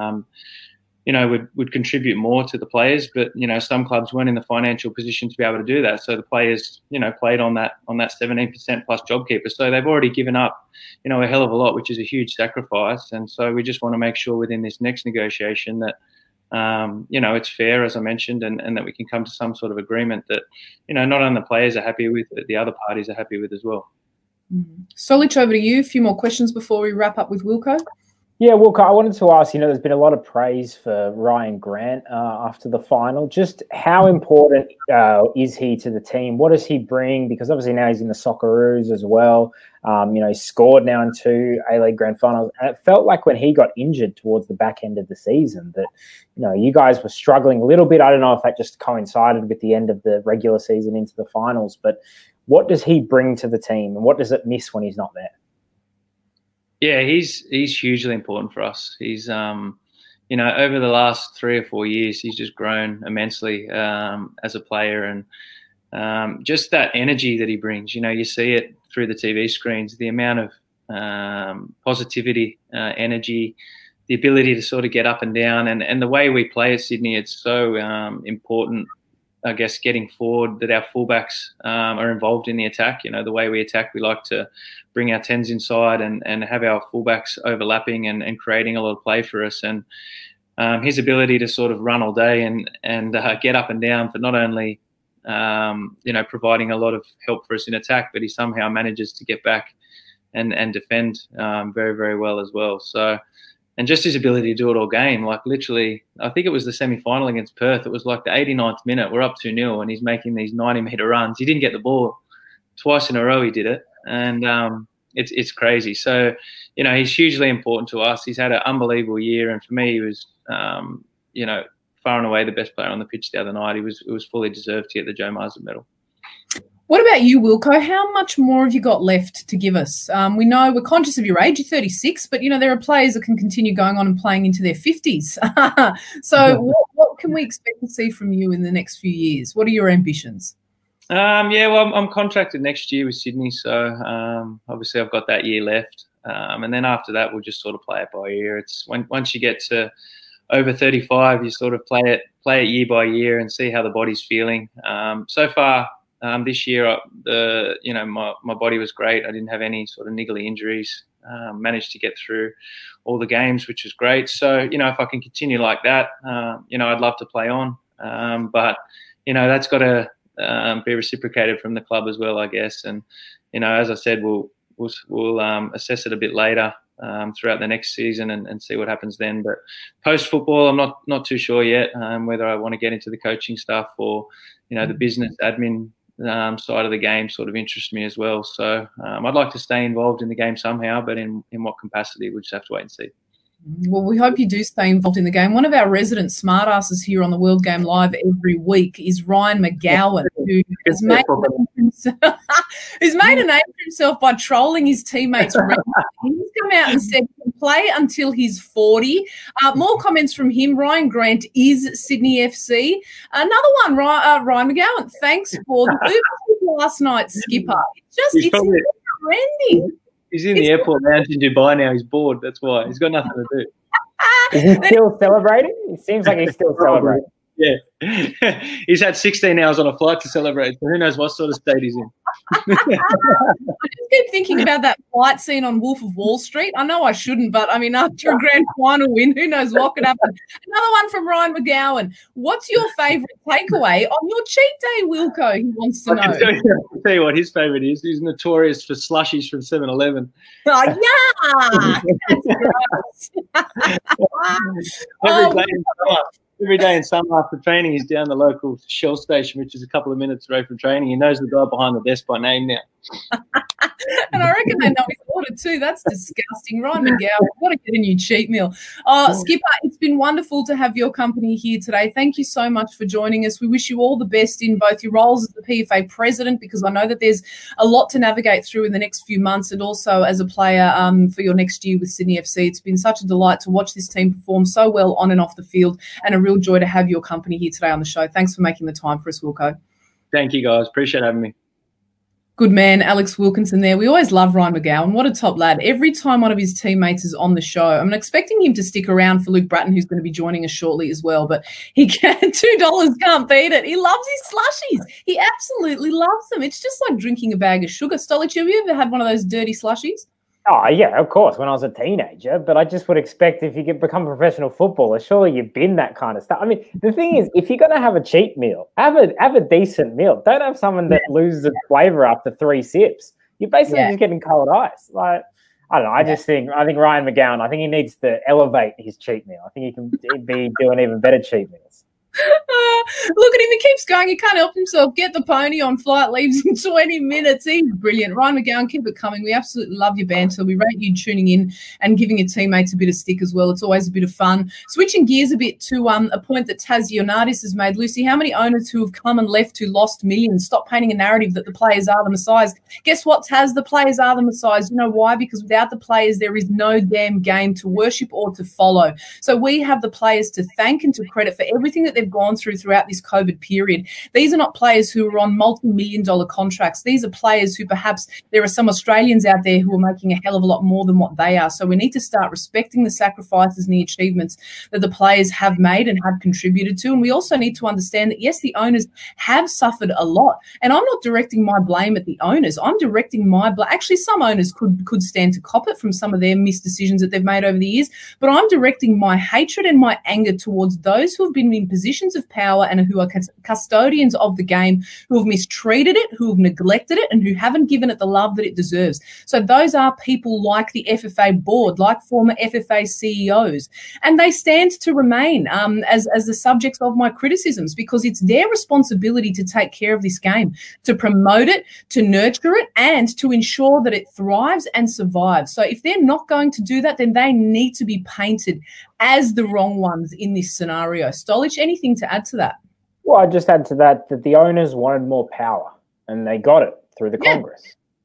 would contribute more to the players. But, some clubs weren't in the financial position to be able to do that. So the players, played on that 17% plus JobKeeper. So they've already given up, a hell of a lot, which is a huge sacrifice. And so we just want to make sure within this next negotiation that, it's fair, as I mentioned, and that we can come to some sort of agreement that, not only the players are happy with, but the other parties are happy with as well. Stolich, over to you. A few more questions before we wrap up with Wilco. Yeah, well, I wanted to ask, there's been a lot of praise for Ryan Grant after the final. Just how important is he to the team? What does he bring? Because obviously now he's in the Socceroos as well. He scored now in 2 A-League Grand Finals. And it felt like when he got injured towards the back end of the season that, you guys were struggling a little bit. I don't know if that just coincided with the end of the regular season into the finals, but what does he bring to the team and what does it miss when he's not there? Yeah, he's hugely important for us. He's, over the last 3 or 4 years, he's just grown immensely as a player, and just that energy that he brings. You see it through the TV screens, the amount of positivity, energy, the ability to sort of get up and down, and the way we play at Sydney, it's so important. I guess getting forward, that our fullbacks are involved in the attack. The way we attack, we like to bring our 10s inside and have our fullbacks overlapping and creating a lot of play for us. And his ability to sort of run all day and get up and down for not only providing a lot of help for us in attack, but he somehow manages to get back and defend very, very well as well. So. And just his ability to do it all game, like literally, I think it was the semi-final against Perth. It was like the 89th minute. We're up 2-0 and he's making these 90-metre runs. He didn't get the ball. Twice in a row he did it. And it's crazy. So, he's hugely important to us. He's had an unbelievable year. And for me, he was, far and away the best player on the pitch the other night. It was fully deserved to get the Joe Marsden medal. What about you, Wilco? How much more have you got left to give us? We know we're conscious of your age. You're 36, but, there are players that can continue going on and playing into their 50s. So what can we expect to see from you in the next few years? What are your ambitions? I'm contracted next year with Sydney, so obviously I've got that year left. And then after that, we'll just sort of play it by ear. It's once you get to over 35, you sort of play it year by year and see how the body's feeling. So far, this year, my body was great. I didn't have any sort of niggly injuries. Managed to get through all the games, which was great. So, if I can continue like that, I'd love to play on. But that's got to be reciprocated from the club as well, I guess. And, as I said, we'll assess it a bit later throughout the next season and see what happens then. But post-football, I'm not too sure yet whether I want to get into the coaching stuff or, the business admin side of the game sort of interests me as well. So I'd like to stay involved in the game somehow, but in what capacity, we'll just have to wait and see. Well, we hope you do stay involved in the game. One of our resident smartasses here on the World Game Live every week is Ryan McGowan, who has made a name for himself by trolling his teammates. He's come out and said he can play until he's 40. More comments from him. Ryan Grant is Sydney FC. Another one, Ryan McGowan. Thanks for the Uber last night, Skipper. It's never-ending. He's in the airport lounge in Dubai now. He's bored. That's why. He's got nothing to do. Is he still celebrating? It seems like he's still celebrating. Yeah. He's had 16 hours on a flight to celebrate. So who knows what sort of state he's in. I just keep thinking about that flight scene on Wolf of Wall Street. I know I shouldn't, but, after a grand final win, who knows what could happen. Another one from Ryan McGowan. What's your favourite takeaway on your cheat day, Wilco? He wants to know. I'll tell you what his favourite is. He's notorious for slushies from 7-Eleven. Oh, yeah! Every day in summer after training, he's down the local Shell station, which is a couple of minutes away from training. He knows the guy behind the desk by name now. And I reckon they know his order too. That's disgusting. Ryan McGowan, we've got to get a new cheat meal. Skipper, it's been wonderful to have your company here today. Thank you so much for joining us. We wish you all the best in both your roles as the PFA president, because I know that there's a lot to navigate through in the next few months, and also as a player for your next year with Sydney FC. It's been such a delight to watch this team perform so well on and off the field, and a real joy to have your company here today on the show. Thanks for making the time for us, Wilco. Thank you, guys. Appreciate having me. Good man, Alex Wilkinson there. We always love Ryan McGowan. What a top lad. Every time one of his teammates is on the show, I'm expecting him to stick around for Luke Bratton, who's going to be joining us shortly as well, but he can. $2 can't beat it. He loves his slushies. He absolutely loves them. It's just like drinking a bag of sugar. Stolich, have you ever had one of those dirty slushies? Oh, yeah, of course, when I was a teenager. But I just would expect if you could become a professional footballer, surely you bin that kind of stuff. I mean, the thing is, if you're going to have a cheat meal, have a decent meal. Don't have someone that loses its flavour after 3 sips. You're basically just getting cold ice. Like, I don't know. I think Ryan McGowan, I think he needs to elevate his cheat meal. I think he can be doing even better cheat meals. Look at him. He keeps going. He can't help himself. Get the pony on flight. Leaves in 20 minutes. He's brilliant. Ryan McGowan, keep it coming. We absolutely love your banter. We rate you tuning in and giving your teammates a bit of stick as well. It's always a bit of fun. Switching gears a bit to a point that Taz Ioannidis has made. Lucy, how many owners who have come and left who lost millions? Stop painting a narrative that the players are the messiahs. Guess what, Taz? The players are the messiahs. You know why? Because without the players, there is no damn game to worship or to follow. So we have the players to thank and to credit for everything that they've gone throughout this COVID period. These are not players who are on multi-million-dollar contracts. These are players who perhaps there are some Australians out there who are making a hell of a lot more than what they are. So we need to start respecting the sacrifices and the achievements that the players have made and have contributed to. And we also need to understand that, yes, the owners have suffered a lot. And I'm not directing my blame at the owners. I'm directing my blame. Actually, some owners could stand to cop it from some of their missed decisions that they've made over the years. But I'm directing my hatred and my anger towards those who have been in positions of power and who are custodians of the game, who have mistreated it, who have neglected it, and who haven't given it the love that it deserves. So those are people like the FFA board, like former FFA CEOs, and they stand to remain as the subjects of my criticisms, because it's their responsibility to take care of this game, to promote it, to nurture it, and to ensure that it thrives and survives. So if they're not going to do that, then they need to be painted as the wrong ones in this scenario. Stolich, anything to add to that? Well, I'd just add to that the owners wanted more power, and they got it through the Congress.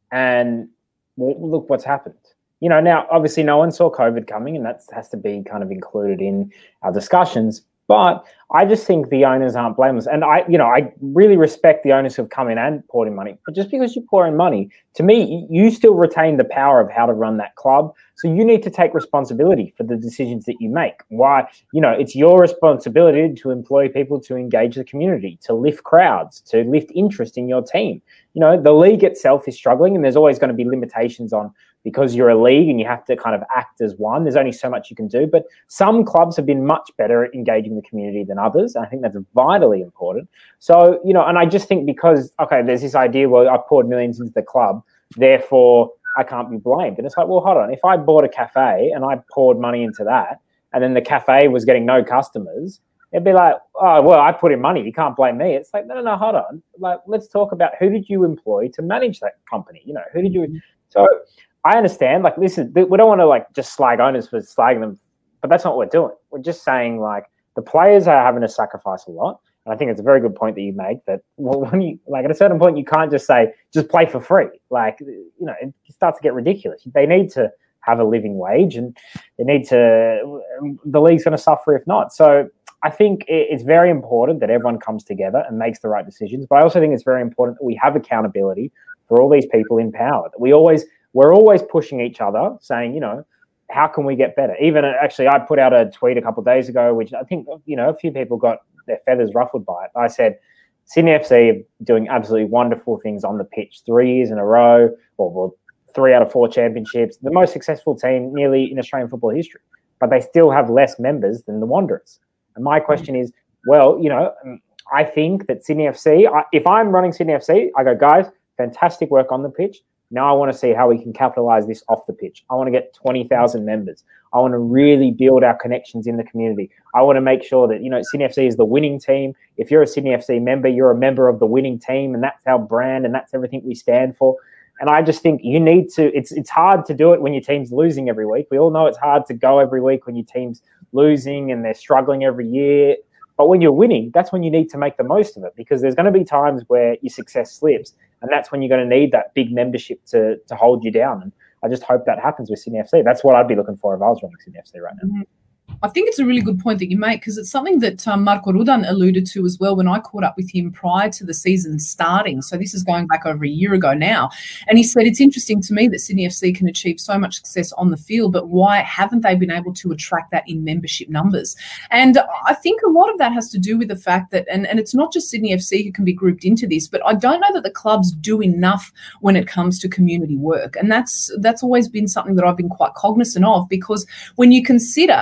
And look what's happened. You know, now, obviously, no one saw COVID coming, and that has to be kind of included in our discussions. But I just think the owners aren't blameless. And I really respect the owners who have come in and poured in money. But just because you pour in money, to me, you still retain the power of how to run that club. So you need to take responsibility for the decisions that you make. Why? You know, it's your responsibility to employ people to engage the community, to lift crowds, to lift interest in your team. You know, the league itself is struggling, and there's always going to be limitations on, because you're a league and you have to kind of act as one. There's only so much you can do. But some clubs have been much better at engaging the community than others. And I think that's vitally important. So, you know, and I just think because, okay, there's this idea, well, I poured millions into the club, therefore I can't be blamed. And it's like, well, hold on. If I bought a cafe and I poured money into that, and then the cafe was getting no customers, it'd be like, oh, well, I put in money. You can't blame me. It's like, no, hold on. Like, let's talk about who did you employ to manage that company? You know, who did you? So I understand, like, listen, we don't want to, like, just slag owners for slagging them, but that's not what we're doing. We're just saying, like, the players are having to sacrifice a lot. And I think it's a very good point that you make that, well, when you, like, at a certain point, you can't just say, just play for free. Like, you know, it starts to get ridiculous. They need to have a living wage, and they need to, the league's going to suffer if not. So I think it's very important that everyone comes together and makes the right decisions. But I also think it's very important that we have accountability for all these people in power. That we're always pushing each other, saying, you know, how can we get better? Even actually, I put out a tweet a couple of days ago, which I think, you know, a few people got their feathers ruffled by it. I said, Sydney FC are doing absolutely wonderful things on the pitch, 3 years in a row, or 3 out of 4 championships, the most successful team nearly in Australian football history. But they still have less members than the Wanderers. And my question is, well, you know, I think that Sydney FC, if I'm running Sydney FC, I go, guys, fantastic work on the pitch. Now I want to see how we can capitalize this off the pitch. I want to get 20,000 members. I want to really build our connections in the community. I want to make sure that, you know, Sydney FC is the winning team. If you're a Sydney FC member, you're a member of the winning team, and that's our brand, and that's everything we stand for. And I just think you need to, it's hard to do it when your team's losing every week. We all know it's hard to go every week when your team's losing and they're struggling every year. But when you're winning, that's when you need to make the most of it, because there's going to be times where your success slips, and that's when you're going to need that big membership to hold you down. And I just hope that happens with Sydney FC. That's what I'd be looking for if I was running Sydney FC right now. Mm-hmm. I think it's a really good point that you make, because it's something that Marco Rudan alluded to as well when I caught up with him prior to the season starting. So this is going back over a year ago now. And he said, it's interesting to me that Sydney FC can achieve so much success on the field, but why haven't they been able to attract that in membership numbers? And I think a lot of that has to do with the fact that, and it's not just Sydney FC who can be grouped into this, but I don't know that the clubs do enough when it comes to community work. And that's always been something that I've been quite cognizant of, because when you consider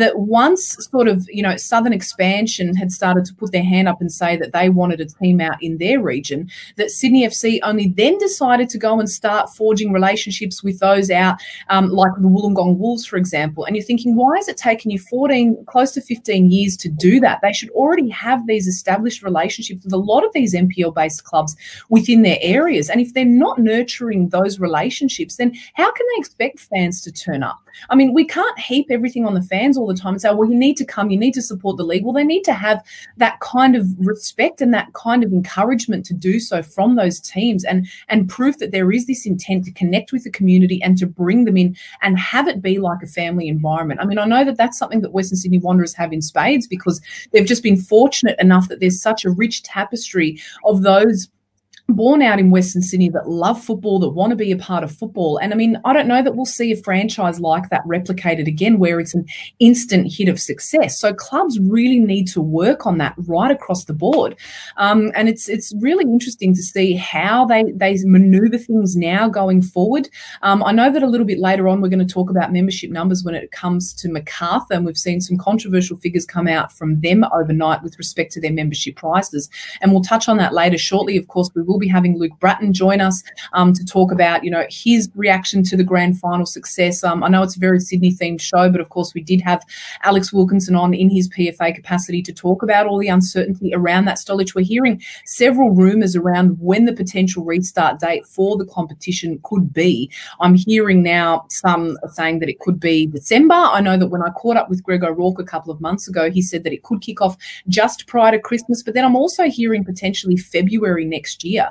that once sort of, Southern Expansion had started to put their hand up and say that they wanted a team out in their region, that Sydney FC only then decided to go and start forging relationships with those out, like the Wollongong Wolves, for example. And you're thinking, why has it taken you 14, close to 15 years to do that? They should already have these established relationships with a lot of these NPL-based clubs within their areas. And if they're not nurturing those relationships, then how can they expect fans to turn up? I mean, we can't heap everything on the fans all the time and say, well, you need to come, you need to support the league. Well, they need to have that kind of respect and that kind of encouragement to do so from those teams, and proof that there is this intent to connect with the community and to bring them in and have it be like a family environment. I mean, I know that that's something that Western Sydney Wanderers have in spades, because they've just been fortunate enough that there's such a rich tapestry of those born out in Western Sydney that love football, that want to be a part of football. And I mean, I don't know that we'll see a franchise like that replicated again, where it's an instant hit of success. So clubs really need to work on that right across the board. And it's really interesting to see how they maneuver things now going forward. I know that a little bit later on, we're going to talk about membership numbers when it comes to Macarthur, and we've seen some controversial figures come out from them overnight with respect to their membership prices. And we'll touch on that later shortly. Of course, we will be having Luke Bratton join us to talk about, his reaction to the grand final success. I know it's a very Sydney-themed show, but of course we did have Alex Wilkinson on in his PFA capacity to talk about all the uncertainty around that, Stolich. We're hearing several rumours around when the potential restart date for the competition could be. I'm hearing now some are saying that it could be December. I know that when I caught up with Greg O'Rourke a couple of months ago, he said that it could kick off just prior to Christmas, but then I'm also hearing potentially February next year.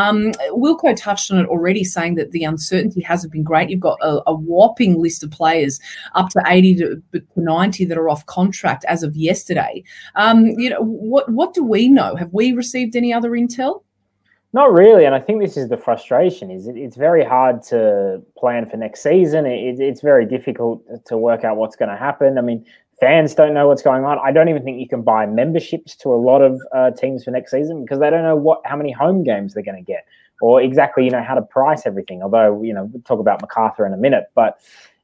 Wilco touched on it already, saying that the uncertainty hasn't been great. You've got a whopping list of players, up to 80 to 90 that are off contract as of yesterday. What do we know? Have we received any other intel? Not really, and I think this is the frustration. It's very hard to plan for next season. It's very difficult to work out what's going to happen. I mean, fans don't know what's going on. I don't even think you can buy memberships to a lot of teams for next season, because they don't know how many home games they're going to get, or exactly how to price everything. Although we'll talk about Macarthur in a minute, but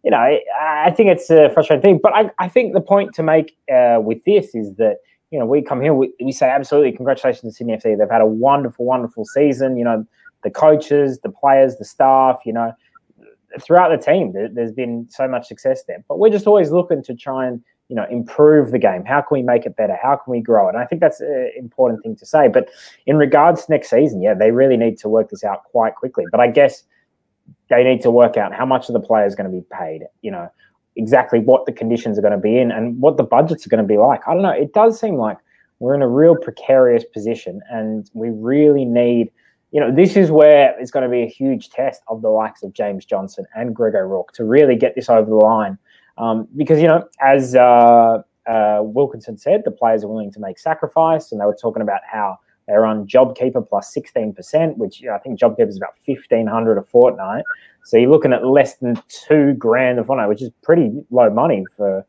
I think it's a frustrating thing. But I think the point to make with this is that we come here, we say absolutely congratulations to Sydney FC. They've had a wonderful, wonderful season. The coaches, the players, the staff. Throughout the team, there's been so much success there. But we're just always looking to try and improve the game. How can we make it better? How can we grow it? And I think that's an important thing to say. But in regards to next season, they really need to work this out quite quickly. But I guess they need to work out how much of the players are going to be paid, exactly what the conditions are going to be in and what the budgets are going to be like. I don't know. It does seem like we're in a real precarious position, and we really need, this is where it's going to be a huge test of the likes of James Johnson and Greg O'Rourke to really get this over the line. Because, as Wilkinson said, the players are willing to make sacrifice, and they were talking about how they're on JobKeeper plus 16%, which I think JobKeeper is about $1,500 a fortnight. So you're looking at less than $2,000 a fortnight, which is pretty low money for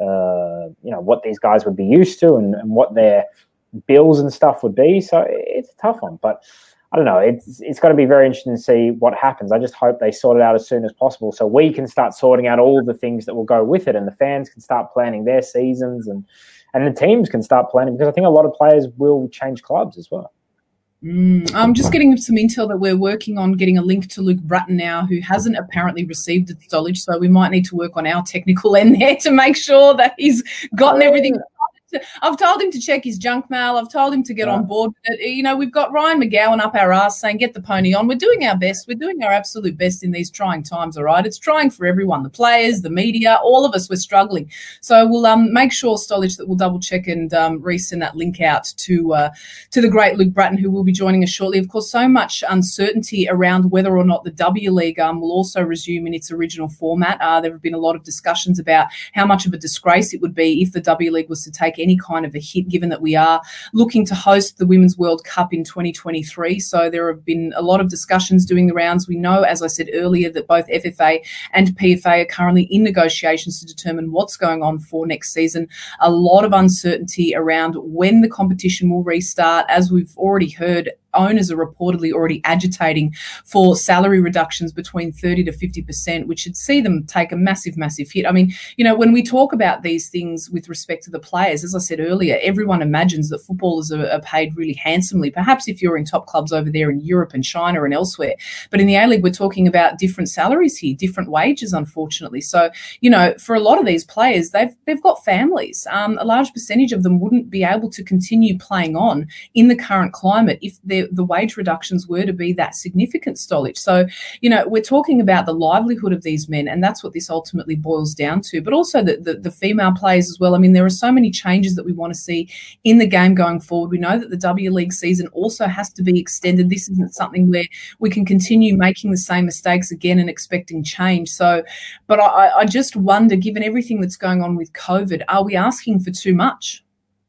what these guys would be used to and what their bills and stuff would be. So it's a tough one, but I don't know. It's going to be very interesting to see what happens. I just hope they sort it out as soon as possible, so we can start sorting out all the things that will go with it, and the fans can start planning their seasons, and the teams can start planning, because I think a lot of players will change clubs as well. I'm just getting some intel that we're working on getting a link to Luke Bratton now, who hasn't apparently received it, Stolich, so we might need to work on our technical end there to make sure that he's gotten everything. I've told him to check his junk mail. I've told him to get on board with it. We've got Ryan McGowan up our ass saying, get the pony on. We're doing our best. We're doing our absolute best in these trying times, all right? It's trying for everyone, the players, the media, all of us. We're struggling. So we'll make sure, Stolich, that we'll double-check and resend that link out to the great Luke Bratton, who will be joining us shortly. Of course, so much uncertainty around whether or not the W League will also resume in its original format. There have been a lot of discussions about how much of a disgrace it would be if the W League was to take any kind of a hit, given that we are looking to host the Women's World Cup in 2023. So there have been a lot of discussions doing the rounds. We know, as I said earlier, that both FFA and PFA are currently in negotiations to determine what's going on for next season. A lot of uncertainty around when the competition will restart. As we've already heard, owners are reportedly already agitating for salary reductions between 30 to 50%, which should see them take a massive, massive hit. I mean, when we talk about these things with respect to the players, as I said earlier, everyone imagines that footballers are paid really handsomely, perhaps if you're in top clubs over there in Europe and China and elsewhere. But in the A-League, we're talking about different salaries here, different wages, unfortunately. So, for a lot of these players, they've got families. A large percentage of them wouldn't be able to continue playing on in the current climate if the wage reductions were to be that significant, Stolich. So, we're talking about the livelihood of these men, and that's what this ultimately boils down to, but also the female players as well. I mean, there are so many changes that we want to see in the game going forward. We know that the W League season also has to be extended. This isn't something where we can continue making the same mistakes again and expecting change. So, but I just wonder, given everything that's going on with COVID, are we asking for too much?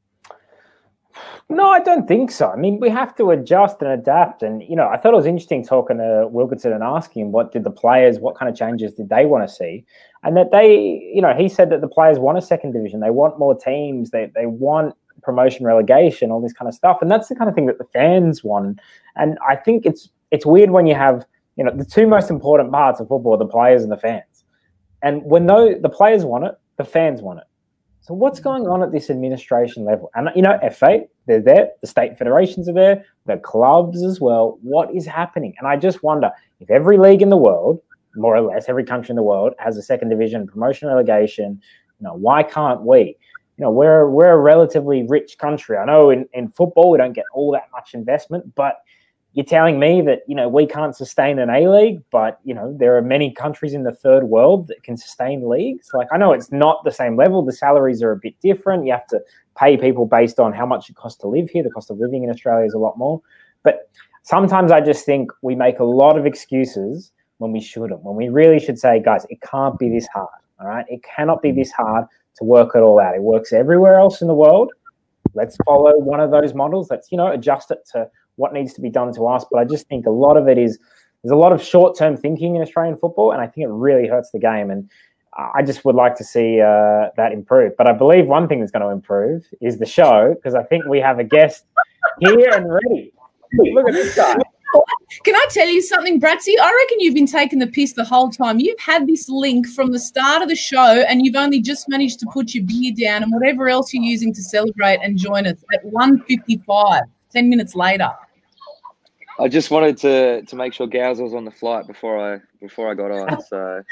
No, I don't think so. I mean, we have to adjust and adapt. And, I thought it was interesting talking to Wilkinson and asking him what kind of changes did they want to see? And that he said that the players want a second division. They want more teams. They want promotion, relegation, all this kind of stuff. And that's the kind of thing that the fans want. And I think it's weird when you have, the two most important parts of football are the players and the fans. And when the players want it, the fans want it. So what's going on at this administration level? And, FA, they're there. The state federations are there. The clubs as well. What is happening? And I just wonder if every league in the world, more or less, every country in the world has a second division, promotion, relegation, why can't we? We're a relatively rich country. I know in football we don't get all that much investment, but you're telling me that, we can't sustain an A-League, but, there are many countries in the third world that can sustain leagues. Like, I know it's not the same level. The salaries are a bit different. You have to pay people based on how much it costs to live here. The cost of living in Australia is a lot more. But sometimes I just think we make a lot of excuses when we shouldn't, when we really should say, guys, it can't be this hard, all right? It cannot be this hard to work it all out. It works everywhere else in the world. Let's follow one of those models. Let's, adjust it to what needs to be done to us. But I just think a lot of it is there's a lot of short-term thinking in Australian football, and I think it really hurts the game. And I just would like to see that improve. But I believe one thing that's going to improve is the show, because I think we have a guest here and ready. Look at this guy. Can I tell you something, Bratsy? I reckon you've been taking the piss the whole time. You've had this link from the start of the show and you've only just managed to put your beer down and whatever else you're using to celebrate and join us at 1:55, 10 minutes later. I just wanted to make sure Gals was on the flight before I got on. So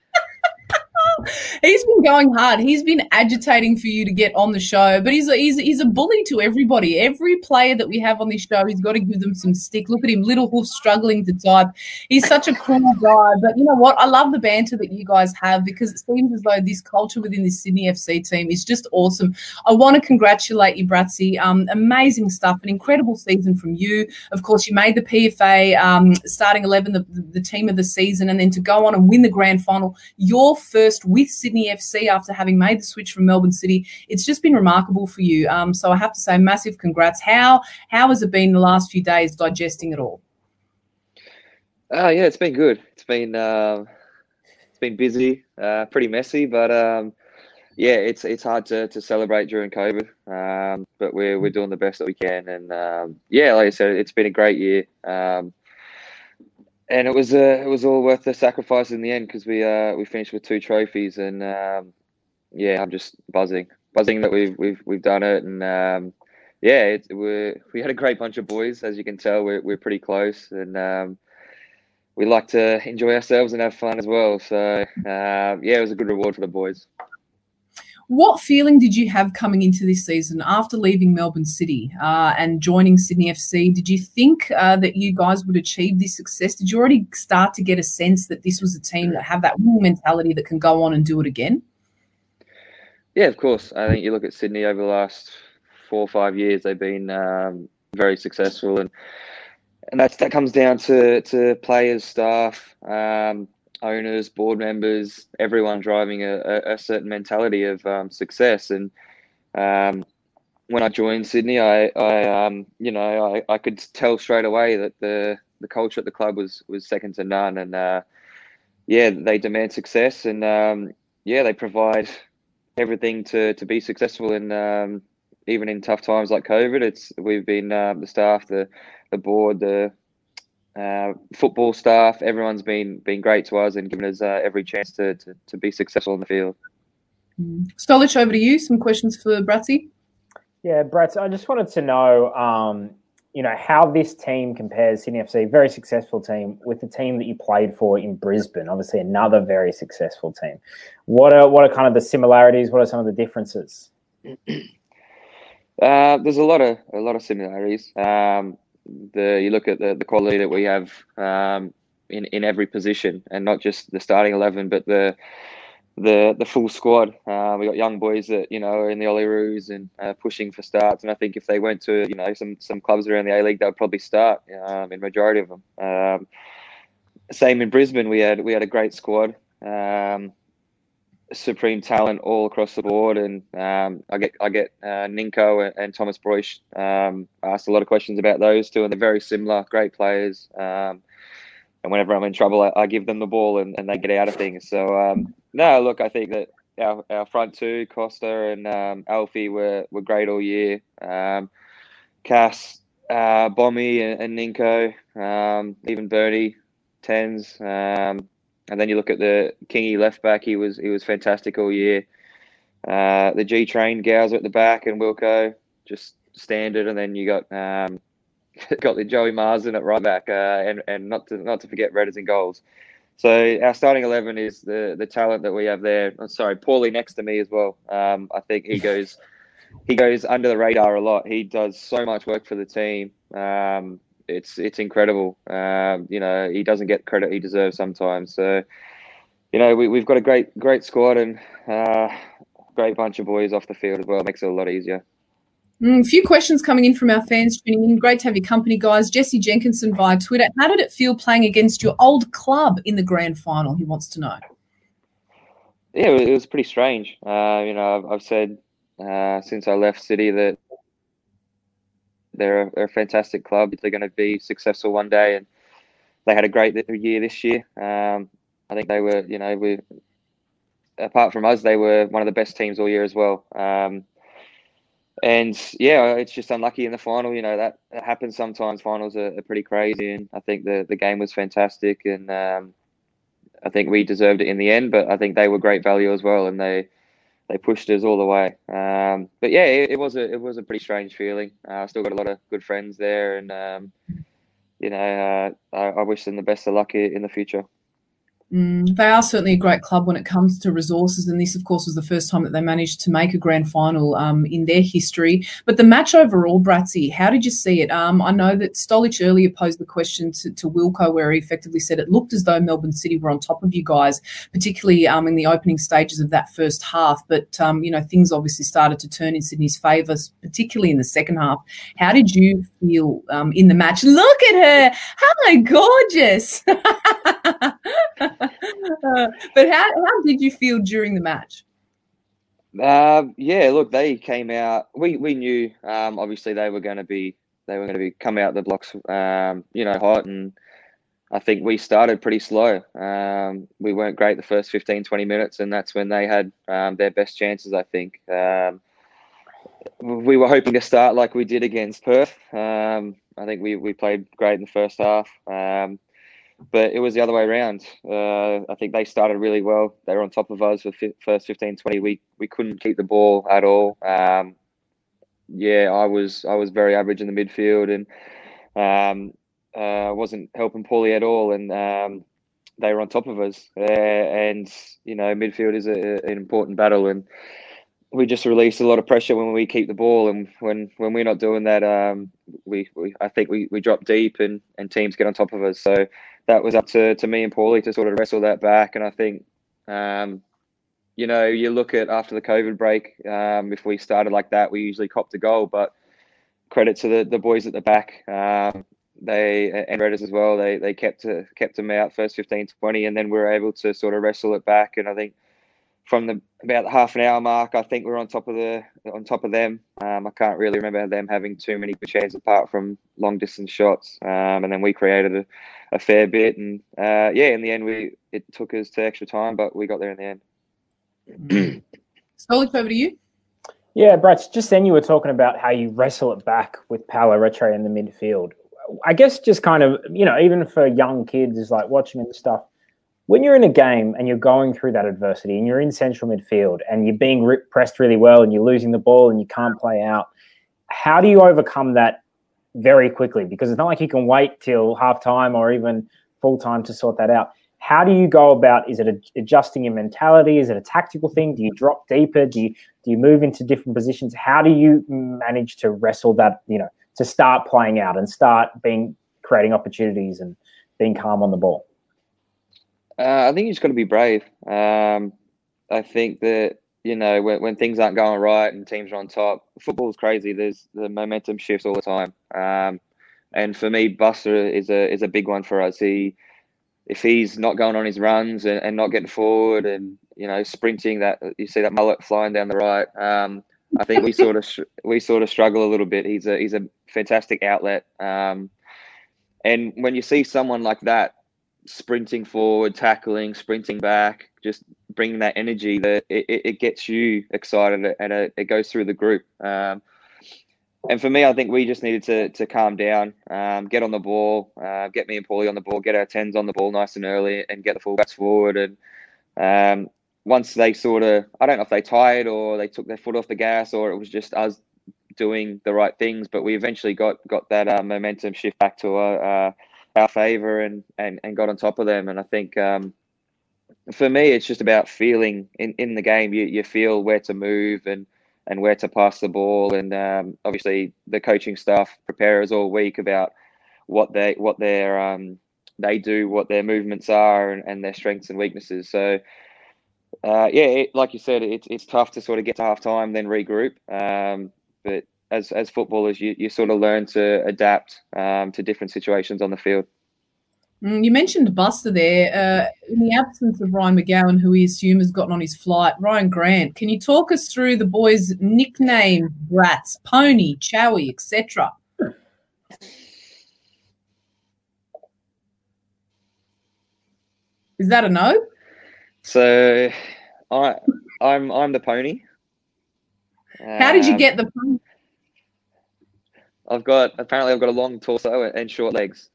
He's been going hard. He's been agitating for you to get on the show, but he's a bully to everybody. Every player that we have on this show, he's got to give them some stick. Look at him, little hoof struggling to type. He's such a cool guy. But you know what? I love the banter that you guys have because it seems as though this culture within this Sydney FC team is just awesome. I want to congratulate you, Bratsy. Amazing stuff, an incredible season from you. Of course, you made the PFA starting 11, the team of the season, and then to go on and win the grand final, your first with Sydney FC after having made the switch from Melbourne City. It's just been remarkable for you. So I have to say, massive congrats. How has it been the last few days digesting it all? Yeah, it's been good. It's been busy, pretty messy, but yeah, it's hard to celebrate during COVID. But we're doing the best that we can, and yeah, like I said, it's been a great year. And it was all worth the sacrifice in the end because we finished with 2 trophies, and yeah, I'm just buzzing that we've done it, and yeah, we had a great bunch of boys, as you can tell. We're pretty close, and we like to enjoy ourselves and have fun as well. So yeah, it was a good reward for the boys. What feeling did you have coming into this season after leaving Melbourne City and joining Sydney FC? Did you think that you guys would achieve this success? Did you already start to get a sense that this was a team that have that winning mentality that can go on and do it again? Yeah, of course. I think you look at Sydney over the last 4 or 5 years, they've been very successful, and that comes down to players, staff, owners, board members, everyone driving a certain mentality of success. And when I joined Sydney, I could tell straight away that the culture at the club was second to none. And yeah, they demand success, and yeah, they provide everything to be successful. And even in tough times like COVID, we've been the staff, the board, the football staff, everyone's been great to us and given us every chance to be successful in the field. Stolich, over to you. Some questions for Bratsy. Yeah, Bratz, I just wanted to know, how this team compares, Sydney FC, very successful team, with the team that you played for in Brisbane, obviously another very successful team. What are kind of the similarities? What are some of the differences? There's a lot of similarities. You look at the quality that we have in every position, and not just the starting 11, but the full squad. We got young boys that are in the Olyroos and pushing for starts. And I think if they went to some clubs around the A League, they'll probably start in majority of them. Same in Brisbane, we had a great squad, supreme talent all across the board. And I get Ninko and Thomas Broich asked a lot of questions about those two, and they're very similar, great players. And whenever I'm in trouble, I give them the ball and they get out of things. So, no, look, I think that our front two, Costa and Alfie, were great all year. Cass, Bommy and Ninko, even Bernie, Tens. And then you look at the Kingy left back, he was fantastic all year. The G Train Gowser at the back and Wilco, just standard. And then you got the Joey Marsden at right back, and not to forget Redders in goals. So our starting 11 is the talent that we have there. I'm sorry, Paulie next to me as well. I think he goes under the radar a lot. He does so much work for the team. It's incredible. He doesn't get credit he deserves sometimes. So, we've got a great squad and great bunch of boys off the field as well. It makes it a lot easier. A few questions coming in from our fans tuning in. Great to have your company, guys. Jesse Jenkinson via Twitter. How did it feel playing against your old club in the grand final? He wants to know. Yeah, it was pretty strange. I've said since I left City that they're a fantastic club. They're going to be successful one day, and they had a great year this year. I think they were, apart from us, they were one of the best teams all year as well. And yeah, it's just unlucky in the final. That happens sometimes. Finals are pretty crazy, and I think the game was fantastic, and I think we deserved it in the end. But I think they were great value as well, and they pushed us all the way. But yeah, it was a pretty strange feeling. I still got a lot of good friends there, and I wish them the best of luck in the future. They are certainly a great club when it comes to resources, and this, of course, was the first time that they managed to make a grand final in their history. But the match overall, Bratsy, how did you see it? I know that Stolich earlier posed the question to Wilco, where he effectively said it looked as though Melbourne City were on top of you guys, particularly in the opening stages of that first half. But, things obviously started to turn in Sydney's favour, particularly in the second half. How did you feel in the match? Look at her! Hello, gorgeous! But how did you feel during the match? Yeah, look, they came out. We knew obviously they were going to come out the blocks hot, and I think we started pretty slow. We weren't great the first 15-20 minutes, and that's when they had their best chances, I think. We were hoping to start like we did against Perth. I think we played great in the first half. But it was the other way around. I think they started really well. They were on top of us for first 15-20. We couldn't keep the ball at all. I was very average in the midfield, and wasn't helping Paulie at all. And they were on top of us. And midfield is an important battle, and we just release a lot of pressure when we keep the ball, and when we're not doing that, I think we drop deep and teams get on top of us. So that was up to me and Paulie to sort of wrestle that back. And I think, you look at after the COVID break, if we started like that, we usually copped a goal. But credit to the boys at the back, they and Redders as well. They kept them out first 15-20, and then we were able to sort of wrestle it back. And I think from about the half an hour mark, I think we're on top of them. I can't really remember them having too many chances apart from long distance shots. And then we created a fair bit, and in the end it took us to extra time, but we got there in the end. Stolich, over to you. Yeah, Brad, just then you were talking about how you wrestle it back with Paulo Retre in the midfield. I guess just kind of, even for young kids, is like watching and stuff. When you're in a game and you're going through that adversity and you're in central midfield and you're being pressed really well and you're losing the ball and you can't play out, how do you overcome that very quickly? Because it's not like you can wait till halftime or even full time to sort that out. How do you go about, is it adjusting your mentality? Is it a tactical thing? Do you drop deeper? Do you move into different positions? How do you manage to wrestle that, to start playing out and start creating opportunities and being calm on the ball? I think you just got to be brave. I think that, when things aren't going right and teams are on top, football's crazy. There's the momentum shifts all the time. And for me, Buster is a big one for us. If he's not going on his runs and not getting forward and, sprinting, that you see that mullet flying down the right. I think we sort of struggle a little bit. He's a fantastic outlet. And when you see someone like that sprinting forward, tackling, sprinting back, just bringing that energy, that it gets you excited and it goes through the group. And for me, I think we just needed to calm down, get on the ball, get me and Paulie on the ball, get our 10s on the ball nice and early and get the fullbacks forward. And once they sort of, I don't know if they tired or they took their foot off the gas or it was just us doing the right things, but we eventually got that momentum shift back to our favour and got on top of them. And I think for me, it's just about feeling in the game. You feel where to move and where to pass the ball. And obviously the coaching staff prepare us all week about what they do, what their movements are and their strengths and weaknesses. So like you said, it's tough to sort of get to half time, then regroup. But as footballers, you sort of learn to adapt to different situations on the field. You mentioned Buster there. In the absence of Ryan McGowan, who we assume has gotten on his flight, Ryan Grant, can you talk us through the boys' nickname, Brats, Pony, Chowie, etc.? Is that a no? So I'm the Pony. How did you get the Pony? I've got a long torso and short legs.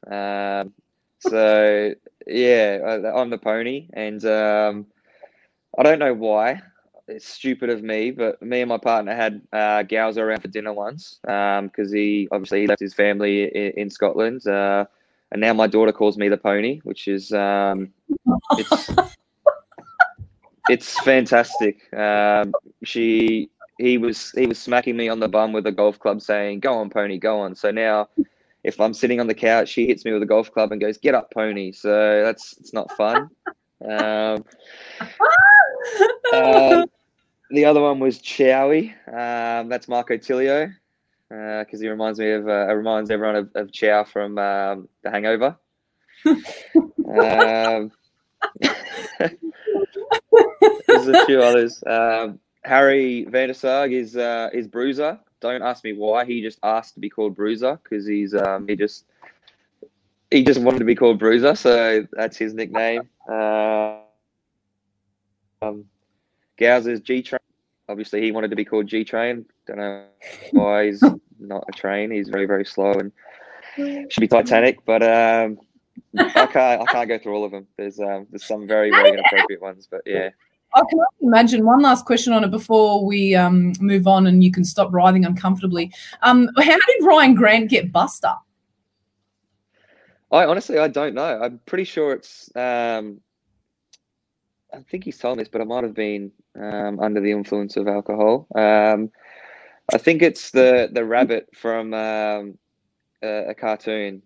So yeah, I'm the Pony, and I don't know why. It's stupid of me, but me and my partner had Gowser around for dinner once because he left his family in Scotland, and now my daughter calls me the Pony, which is it's fantastic. He was smacking me on the bum with a golf club, saying, "Go on, Pony, go on." So now, if I'm sitting on the couch, she hits me with a golf club and goes, "Get up, Pony." So it's not fun. The other one was Chowie. That's Marco Tilio, because he reminds everyone of Chow from The Hangover. There's a few others. Harry van der Sarg is Bruiser. Don't ask me why. He just asked to be called Bruiser because he just wanted to be called Bruiser, so that's his nickname. Gowser's G-Train. Obviously, he wanted to be called G-Train. Don't know why he's not a train. He's very, very slow and should be Titanic. But I can't go through all of them. There's some very, very inappropriate ones. But yeah. I can imagine. One last question on it before we move on, and you can stop writhing uncomfortably. How did Ryan Grant get Buster? I don't know. I'm pretty sure it's. I think he's told me this, but I might have been under the influence of alcohol. I think it's the rabbit from a cartoon.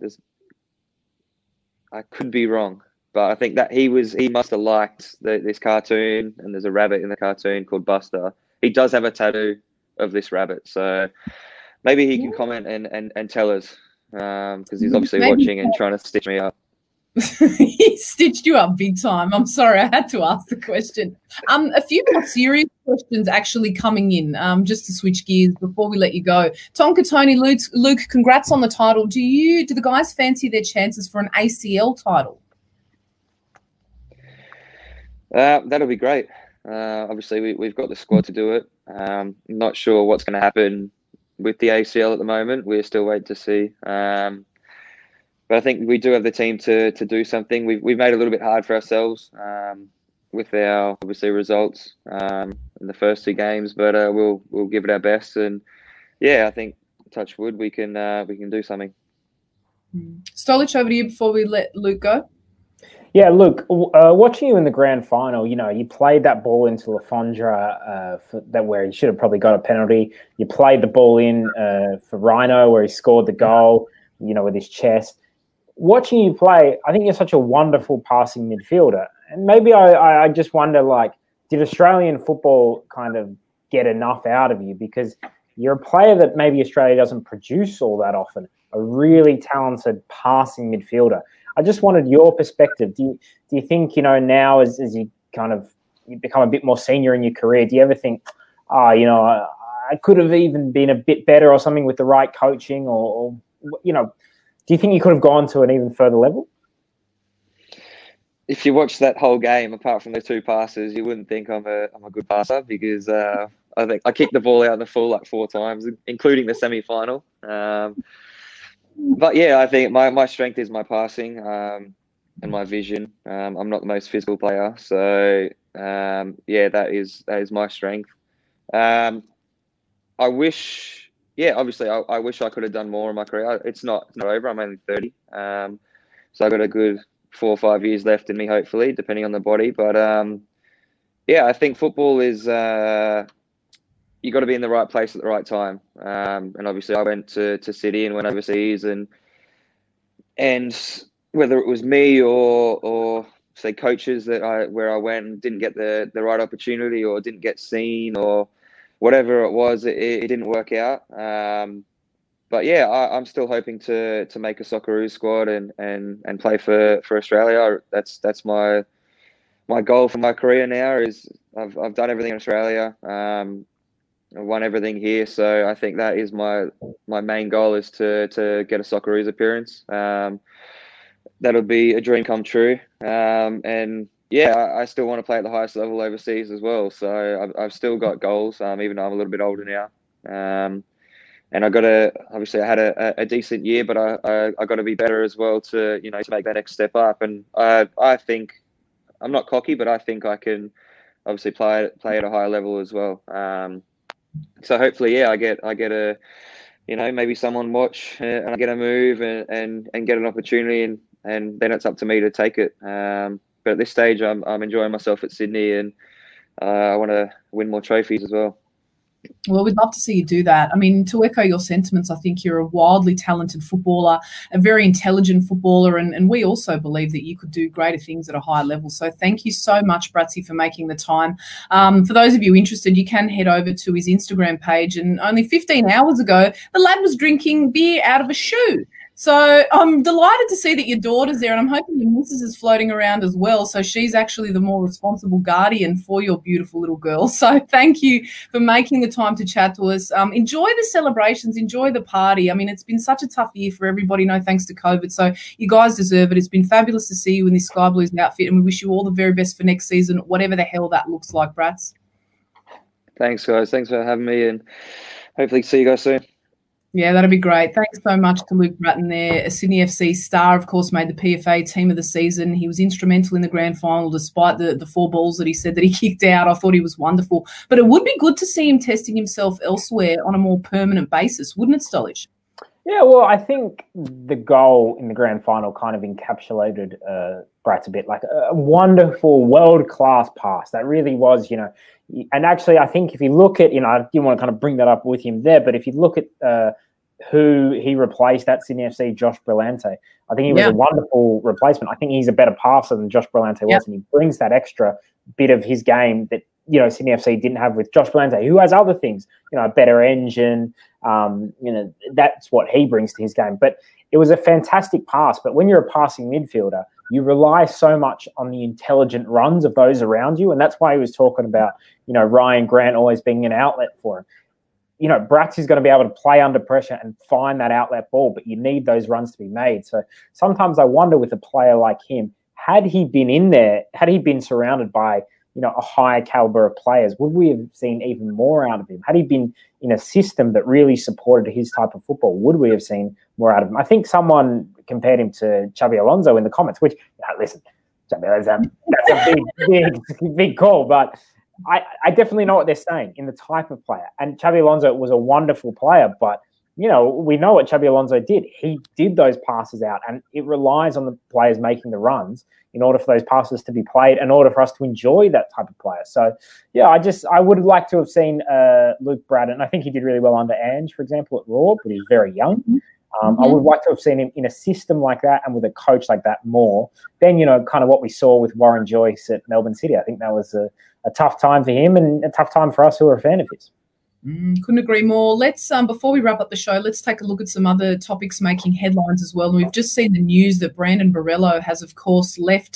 I could be wrong. But I think that he must have liked this cartoon, and there's a rabbit in the cartoon called Buster. He does have a tattoo of this rabbit, so maybe he can comment and tell us because he's obviously watching and trying to stitch me up. He stitched you up big time. I'm sorry, I had to ask the question. A few more serious questions actually coming in, just to switch gears before we let you go. Tonka Tony, Luke, congrats on the title. Do the guys fancy their chances for an ACL title? That'll be great. Obviously, we've got the squad to do it. Not sure what's going to happen with the ACL at the moment. We're still waiting to see. But I think we do have the team to do something. We've made it a little bit hard for ourselves with our obviously results in the first 2 games, but we'll give it our best. And yeah, I think touch wood, we can do something. Stolich, over to you before we let Luke go. Yeah, look, watching you in the grand final, you played that ball into Lafondra where he should have probably got a penalty. You played the ball in for Rhino where he scored the goal, with his chest. Watching you play, I think you're such a wonderful passing midfielder. And maybe I just wonder, did Australian football kind of get enough out of you? Because you're a player that maybe Australia doesn't produce all that often, a really talented passing midfielder. I just wanted your perspective. Do you think, now as you you become a bit more senior in your career, do you ever think, I could have even been a bit better or something with the right coaching or do you think you could have gone to an even further level? If you watch that whole game, apart from the 2 passes, you wouldn't think I'm a good passer because I think I kicked the ball out in the full 4 times, including the semi-final. But yeah, I think my strength is my passing and my vision. I'm not the most physical player, so that is my strength. I wish I could have done more in my career. It's not over. I'm only 30, so I've got a good 4 or 5 years left in me, hopefully, depending on the body. But I think football is you got to be in the right place at the right time. And obviously, I went to City and went overseas, and whether it was me or say coaches where I went and didn't get the right opportunity or didn't get seen or whatever it was, it didn't work out. But yeah, I'm still hoping to make a Socceroos squad and play for Australia. That's my goal for my career now. Is I've done everything in Australia. I've won everything here, so I think that is my main goal is to get a Socceroos appearance. That'll be a dream come true. And yeah, I still want to play at the highest level overseas as well. So I've still got goals, even though I'm a little bit older now. And I had a decent year, but I got to be better as well to make that next step up. And I think I'm not cocky, but I think I can obviously play at a higher level as well. So hopefully, I get a maybe someone watch and I get a move and get an opportunity and then it's up to me to take it. But at this stage, I'm enjoying myself at Sydney and I want to win more trophies as well. Well, we'd love to see you do that. I mean, to echo your sentiments, I think you're a wildly talented footballer, a very intelligent footballer, and we also believe that you could do greater things at a higher level. So thank you so much, Bratsy, for making the time. For those of you interested, you can head over to his Instagram page, and only 15 hours ago, the lad was drinking beer out of a shoe. So I'm delighted to see that your daughter's there, and I'm hoping your missus is floating around as well. So she's actually the more responsible guardian for your beautiful little girl. So thank you for making the time to chat to us. Enjoy the celebrations, enjoy the party. I mean, it's been such a tough year for everybody, no thanks to COVID. So you guys deserve it. It's been fabulous to see you in this Sky Blues outfit, and we wish you all the very best for next season, whatever the hell that looks like, Brats. Thanks, guys. Thanks for having me, and hopefully see you guys soon. Yeah, that'd be great. Thanks so much to Luke Bratton there. A Sydney FC star, of course, made the PFA team of the season. He was instrumental in the grand final despite the 4 balls that he said that he kicked out. I thought he was wonderful. But it would be good to see him testing himself elsewhere on a more permanent basis, wouldn't it, Stolich? Yeah, well, I think the goal in the grand final kind of encapsulated Bratz a bit, like a wonderful world-class pass. That really was, and actually I think if you look at, I didn't want to kind of bring that up with him there, but if you look at who he replaced at Sydney FC, Josh Brillante, I think he was a wonderful replacement. I think he's a better passer than Josh Brillante was, and he brings that extra bit of his game that, Sydney FC didn't have with Josh Brillante, who has other things, a better engine. That's what he brings to his game. But it was a fantastic pass. But when you're a passing midfielder, you rely so much on the intelligent runs of those around you. And that's why he was talking about, Ryan Grant always being an outlet for him. Brax is going to be able to play under pressure and find that outlet ball, but you need those runs to be made. So sometimes I wonder with a player like him, had he been in there, had he been surrounded by, a higher caliber of players, would we have seen even more out of him? Had he been in a system that really supported his type of football, would we have seen more out of him? I think someone compared him to Xabi Alonso in the comments, which, listen, Xabi, that's a big call, but I definitely know what they're saying in the type of player. And Xabi Alonso was a wonderful player, but we know what Xabi Alonso did. He did those passes out, and it relies on the players making the runs in order for those passes to be played, in order for us to enjoy that type of player. So, I would like to have seen Luke Braddon. I think he did really well under Ange, for example, at Raw, but he's very young. I would like to have seen him in a system like that and with a coach like that more than, kind of what we saw with Warren Joyce at Melbourne City. I think that was a tough time for him and a tough time for us who are a fan of his. Couldn't agree more. Let's before we wrap up the show, let's take a look at some other topics making headlines as well. And we've just seen the news that Brandon Borrello has, of course, left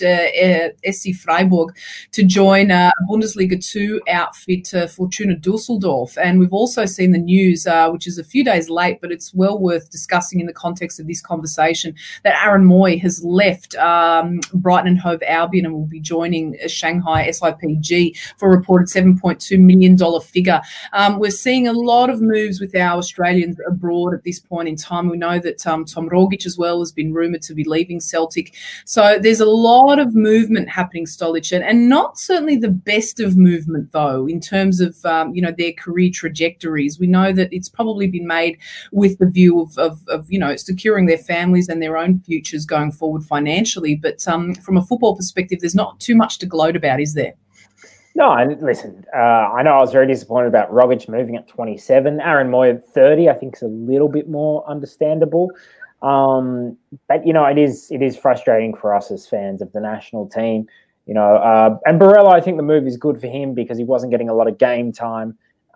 SC Freiburg to join Bundesliga 2 outfit Fortuna Dusseldorf. And we've also seen the news, which is a few days late, but it's well worth discussing in the context of this conversation, that Aaron Moy has left Brighton and Hove Albion and will be joining Shanghai SIPG for a reported $7.2 million figure. We're seeing a lot of moves with our Australians abroad at this point in time. We know that Tom Rogic as well has been rumoured to be leaving Celtic. So there's a lot of movement happening, Stolich, and not certainly the best of movement, though, in terms of, their career trajectories. We know that it's probably been made with the view of securing their families and their own futures going forward financially. But from a football perspective, there's not too much to gloat about, is there? No, and listen, I know I was very disappointed about Rogic moving at 27. Aaron Moy at 30, I think, is a little bit more understandable. But, it is frustrating for us as fans of the national team. And Borrello, I think the move is good for him because he wasn't getting a lot of game time.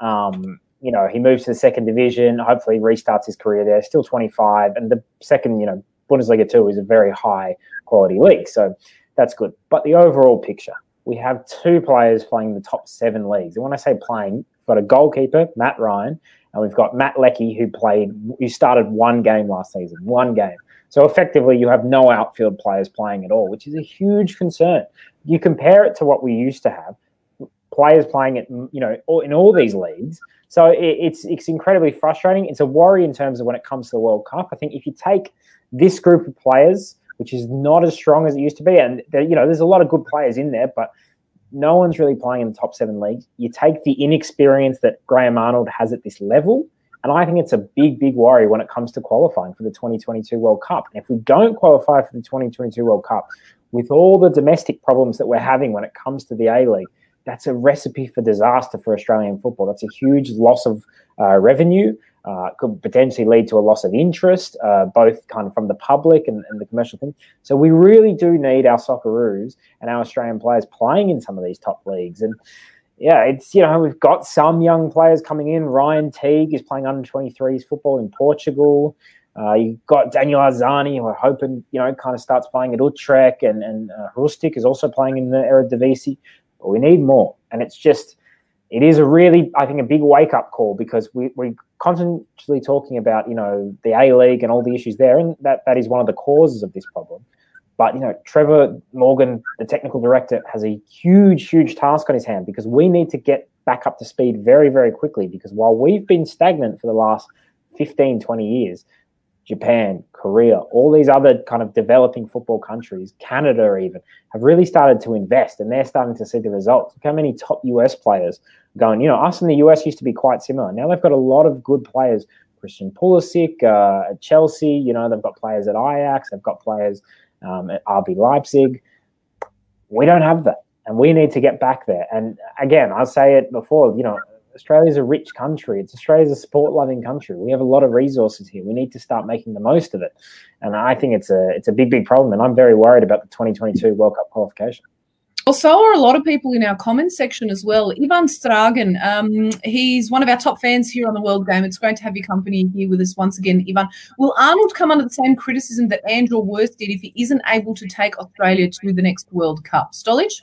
He moves to the second division. Hopefully restarts his career there. Still 25. And the second, Bundesliga 2 is a very high quality league. So that's good. But the overall picture, we have two players playing in the top 7 leagues. And when I say playing, we've got a goalkeeper, Matt Ryan, and we've got Matt Leckie, who started one game last season, one game. So effectively, you have no outfield players playing at all, which is a huge concern. You compare it to what we used to have, players playing at, in all these leagues. So it's incredibly frustrating. It's a worry in terms of when it comes to the World Cup. I think if you take this group of players, which is not as strong as it used to be. And, there's a lot of good players in there, but no one's really playing in the top 7 leagues. You take the inexperience that Graham Arnold has at this level, and I think it's a big, big worry when it comes to qualifying for the 2022 World Cup. And if we don't qualify for the 2022 World Cup, with all the domestic problems that we're having when it comes to the A-League, that's a recipe for disaster for Australian football. That's a huge loss of revenue. Could potentially lead to a loss of interest, both kind of from the public and the commercial thing. So we really do need our Socceroos and our Australian players playing in some of these top leagues. And it's, we've got some young players coming in. Ryan Teague is playing under 23s football in Portugal. You've got Daniel Arzani, who we're hoping, kind of starts playing at Utrecht, and Rustic is also playing in the Eredivisie. But we need more. And it is a really, I think, a big wake-up call because we're constantly talking about, the A-League and all the issues there, and that is one of the causes of this problem. But, Trevor Morgan, the technical director, has a huge, huge task on his hand because we need to get back up to speed very, very quickly because while we've been stagnant for the last 15, 20 years, Japan, Korea, all these other kind of developing football countries, Canada even, have really started to invest and they're starting to see the results. Look how many top US players are going, us in the US used to be quite similar. Now they've got a lot of good players. Christian Pulisic at Chelsea, they've got players at Ajax, they've got players at RB Leipzig. We don't have that and we need to get back there. And again, I'll say it before, Australia's a rich country. Australia's a sport-loving country. We have a lot of resources here. We need to start making the most of it. And I think it's a big, big problem. And I'm very worried about the 2022 World Cup qualification. Well, so are a lot of people in our comments section as well. Ivan Stragan, he's one of our top fans here on the World Game. It's great to have your company here with us once again, Ivan. Will Arnold come under the same criticism that Andrew Worth did if he isn't able to take Australia to the next World Cup? Stolich?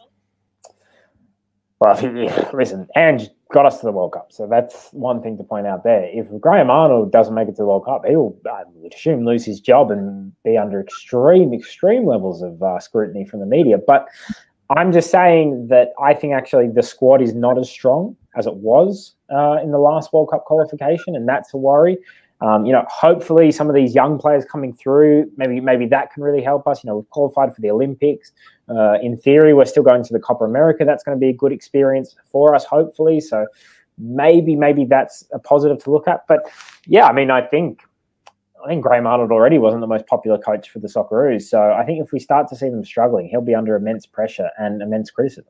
Well, listen, Ange got us to the World Cup, so that's one thing to point out there. If Graham Arnold doesn't make it to the World Cup, he will, I would assume, lose his job and be under extreme levels of scrutiny from the media. But I'm just saying that I think actually the squad is not as strong as it was in the last World Cup qualification, and that's a worry. Hopefully some of these young players coming through, maybe that can really help us. We've qualified for the Olympics. In theory, we're still going to the Copa America. That's going to be a good experience for us, hopefully. So maybe that's a positive to look at. But yeah, I think Graham Arnold already wasn't the most popular coach for the Socceroos. So I think if we start to see them struggling, he'll be under immense pressure and immense criticism.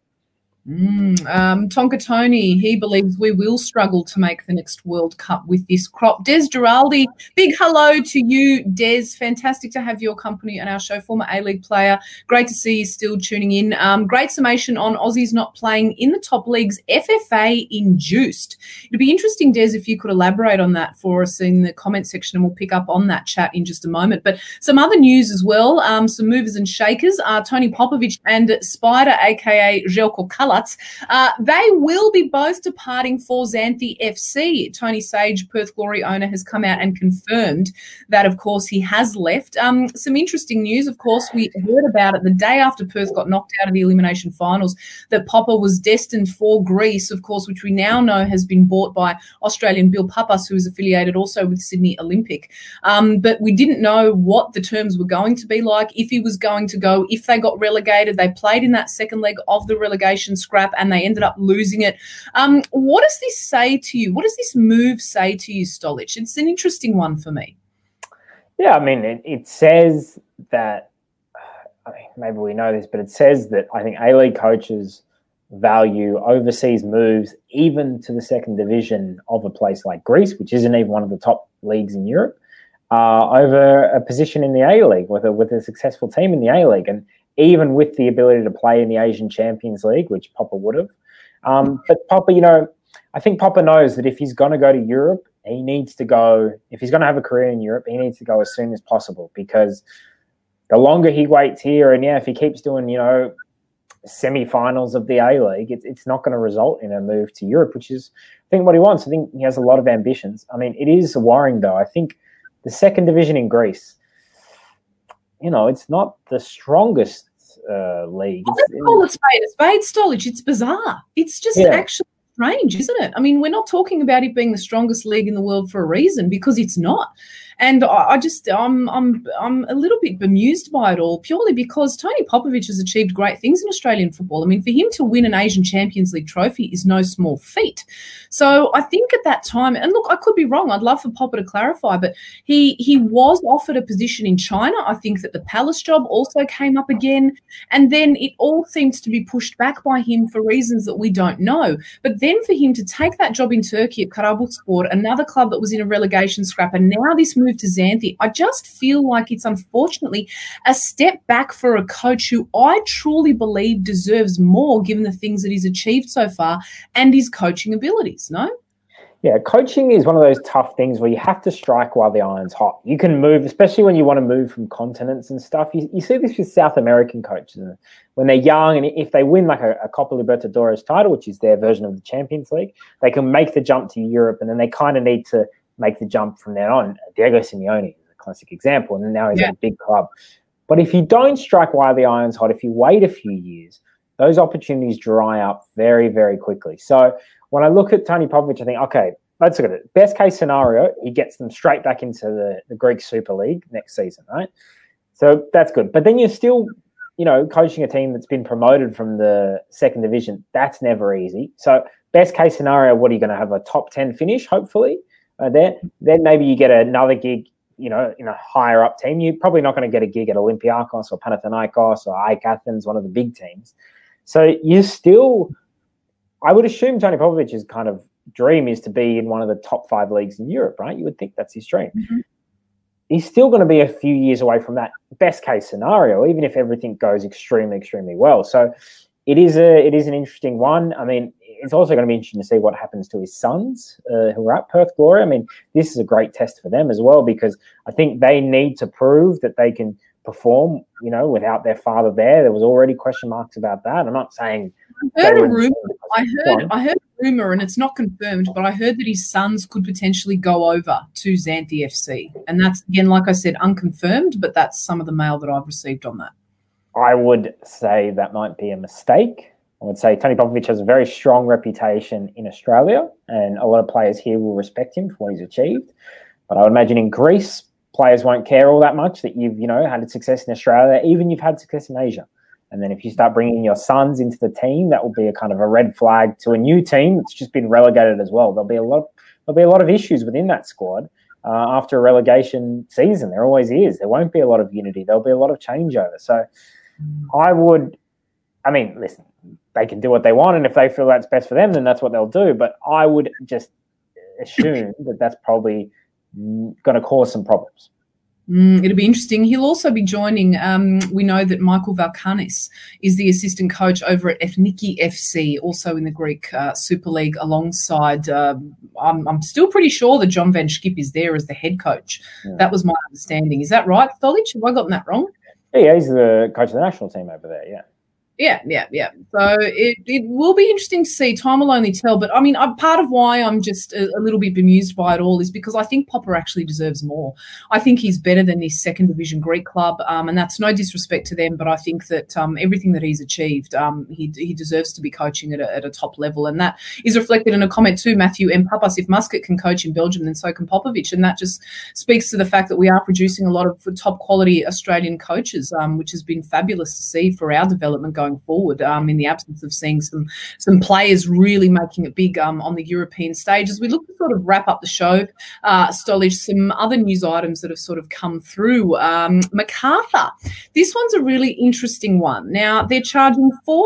Tonka Tony, he believes we will struggle to make the next World Cup with this crop. Des Giraldi, big hello to you, Des. Fantastic to have your company on our show. Former A-League player. Great to see you still tuning in. Great summation on Aussies not playing in the top leagues. FFA induced. It'd be interesting, Des, if you could elaborate on that for us in the comment section, and we'll pick up on that chat in just a moment. But some other news as well, some movers and shakers. Tony Popovic and Spider, a.k.a. Željko Kalac, they will be both departing for Xanthi FC. Tony Sage, Perth Glory owner, has come out and confirmed that, of course, he has left. Some interesting news, of course, we heard about it the day after Perth got knocked out of the elimination finals, that Popper was destined for Greece, of course, which we now know has been bought by Australian Bill Papas, who is affiliated also with Sydney Olympic. But we didn't know what the terms were going to be like, if he was going to go, if they got relegated. They played in that second leg of the relegation scrap and they ended up losing it. What does this say to you? What does this move say to you, Stolic? It's an interesting one for me. Yeah, it says that, maybe we know this, but it says that I think A-League coaches value overseas moves even to the second division of a place like Greece, which isn't even one of the top leagues in Europe, over a position in the A-League with a successful team in the A-League. And even with the ability to play in the Asian Champions League, which Popper would have. But Popper, I think Popper knows that if he's going to go to Europe, he needs to go, if he's going to have a career in Europe, he needs to go as soon as possible, because the longer he waits here, and if he keeps doing, semi-finals of the A-League, it's not going to result in a move to Europe, which is, I think, what he wants. I think he has a lot of ambitions. It is worrying, though. I think the second division in Greece, it's not the strongest league. Let's call a spade, Stolic. It's bizarre. It's just actually strange, isn't it? We're not talking about it being the strongest league in the world for a reason, because it's not. And I'm a little bit bemused by it all, purely because Tony Popovic has achieved great things in Australian football. For him to win an Asian Champions League trophy is no small feat. So I think at that time, and look, I could be wrong, I'd love for Popper to clarify, but he was offered a position in China. I think that the Palace job also came up again, and then it all seems to be pushed back by him for reasons that we don't know. But then for him to take that job in Turkey at Karabukspor, another club that was in a relegation scrap, and now this move to Xanthi, I just feel like it's unfortunately a step back for a coach who I truly believe deserves more, given the things that he's achieved so far and his coaching abilities, no? Yeah, coaching is one of those tough things where you have to strike while the iron's hot. You can move, especially when you want to move from continents and stuff. You see this with South American coaches. When they're young, and if they win like a Copa Libertadores title, which is their version of the Champions League, they can make the jump to Europe, and then they kind of need to make the jump from there on. Diego Simeone is a classic example, and now he's at a big club. But if you don't strike while the iron's hot, if you wait a few years, those opportunities dry up very, very quickly. So when I look at Tony Popovic, I think, okay, let's look at it. Best case scenario, he gets them straight back into the Greek Super League next season, right? So that's good. But then you're still, coaching a team that's been promoted from the second division. That's never easy. So best case scenario, what are you going to have, a top 10 finish, hopefully? Then maybe you get another gig, in a higher up team. You're probably not going to get a gig at Olympiacos or Panathinaikos or AEK Athens, one of the big teams. So you still, I would assume Tony Popovic's kind of dream is to be in one of the top 5 leagues in Europe, right? You would think that's his dream. Mm-hmm. He's still going to be a few years away from that best case scenario, even if everything goes extremely, extremely well. So it is an interesting one. It's also going to be interesting to see what happens to his sons who are at Perth Glory. This is a great test for them as well, because I think they need to prove that they can perform, without their father there. There was already question marks about that. I'm not saying I heard a rumor. I heard a rumor, and it's not confirmed, but I heard that his sons could potentially go over to Xanthi FC, and that's, again, like I said, unconfirmed. But that's some of the mail that I've received on that. I would say that might be a mistake. I would say Tony Popovich has a very strong reputation in Australia, and a lot of players here will respect him for what he's achieved. But I would imagine in Greece, players won't care all that much that you've, had success in Australia, even you've had success in Asia. And then if you start bringing your sons into the team, that will be a kind of a red flag to a new team that's just been relegated as well. There'll be a lot of issues within that squad after a relegation season. There always is. There won't be a lot of unity. There'll be a lot of changeover. So listen, they can do what they want, and if they feel that's best for them, then that's what they'll do. But I would just assume that that's probably going to cause some problems. It'll be interesting. He'll also be joining. We know that Michael Valkanis is the assistant coach over at Ethniki FC, also in the Greek Super League, alongside. I'm still pretty sure that John Van Schip is there as the head coach. Yeah. That was my understanding. Is that right, Stolich? Have I gotten that wrong? Yeah, he's the coach of the national team over there. Yeah. Yeah. So it will be interesting to see. Time will only tell. But, part of why I'm just a little bit bemused by it all is because I think Popper actually deserves more. I think he's better than this second division Greek club, and that's no disrespect to them, but I think that everything that he's achieved, he deserves to be coaching at a top level. And that is reflected in a comment too, Matthew M. Papas. If Muscat can coach in Belgium, then so can Popovic. And that just speaks to the fact that we are producing a lot of top quality Australian coaches, which has been fabulous to see for our development going forward, in the absence of seeing some players really making it big on the European stage. As we look to sort of wrap up the show, Stolich, some other news items that have sort of come through. Macarthur, this one's a really interesting one. Now, they're charging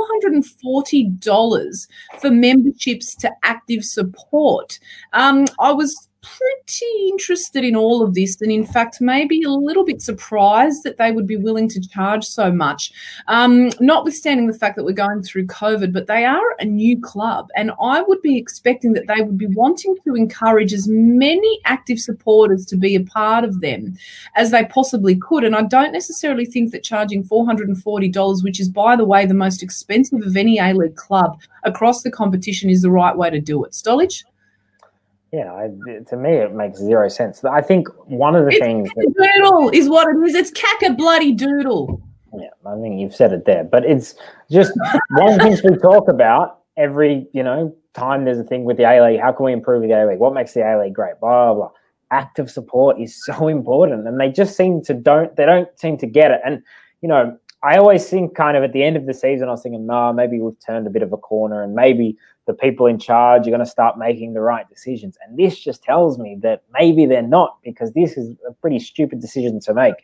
$440 for memberships to active support. I was pretty interested in all of this, and in fact maybe a little bit surprised that they would be willing to charge so much, notwithstanding the fact that we're going through COVID. But they are a new club, and I would be expecting that they would be wanting to encourage as many active supporters to be a part of them as they possibly could. And I don't necessarily think that charging $440, which is, by the way, the most expensive of any A-League club across the competition, is the right way to do it. Stolich? Yeah, to me, it makes zero sense. I think one of the things... Doodle is what it is. It's caca-bloody-doodle. Yeah, I think you've said it there. But it's just one of the things we talk about every, time there's a thing with the A-League. How can we improve the A-League? What makes the A-League great? Blah, blah, blah. Active support is so important, and they just don't seem to get it. And, I always think kind of at the end of the season, I was thinking, no, maybe we've turned a bit of a corner, and maybe the people in charge are going to start making the right decisions. And this just tells me that maybe they're not, because this is a pretty stupid decision to make.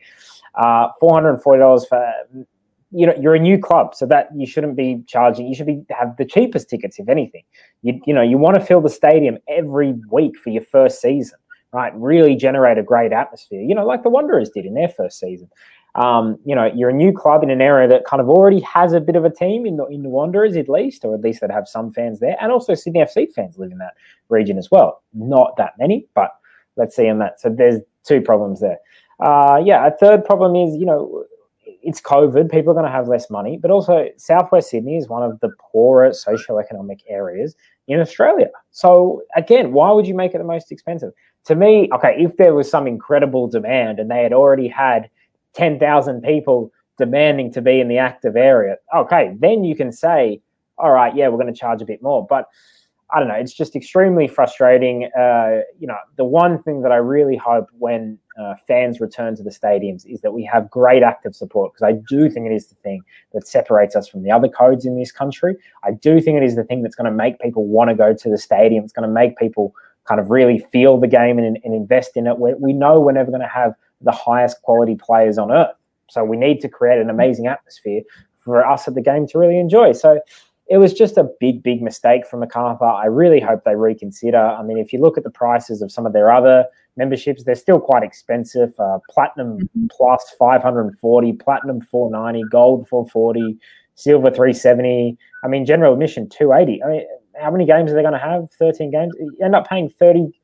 $440 for, you're a new club, so that you shouldn't be charging. You should have the cheapest tickets, if anything. You want to fill the stadium every week for your first season, right? Really generate a great atmosphere, like the Wanderers did in their first season. You're a new club in an area that kind of already has a bit of a team in the Wanderers, at least that have some fans there, and also Sydney FC fans live in that region as well. Not that many, but let's see on that. So there's two problems there. A third problem is, it's COVID. People are going to have less money, but also Southwest Sydney is one of the poorer socioeconomic areas in Australia. So again, why would you make it the most expensive? To me, okay, if there was some incredible demand and they had already had 10,000 people demanding to be in the active area, okay, then you can say, all right, yeah, we're going to charge a bit more. But I don't know, it's just extremely frustrating. The one thing that I really hope when fans return to the stadiums is that we have great active support, because I do think it is the thing that separates us from the other codes in this country. I do think it is the thing that's going to make people want to go to the stadium. It's going to make people kind of really feel the game and invest in it. We know we're never going to have the highest quality players on earth. So we need to create an amazing atmosphere for us at the game to really enjoy. So it was just a big, big mistake from Macarthur. I really hope they reconsider. I mean, if you look at the prices of some of their other memberships, they're still quite expensive. Platinum Plus $540, Platinum $490, Gold $440, Silver $370. I mean, general admission $280. I mean, how many games are they going to have? 13 games. You end up paying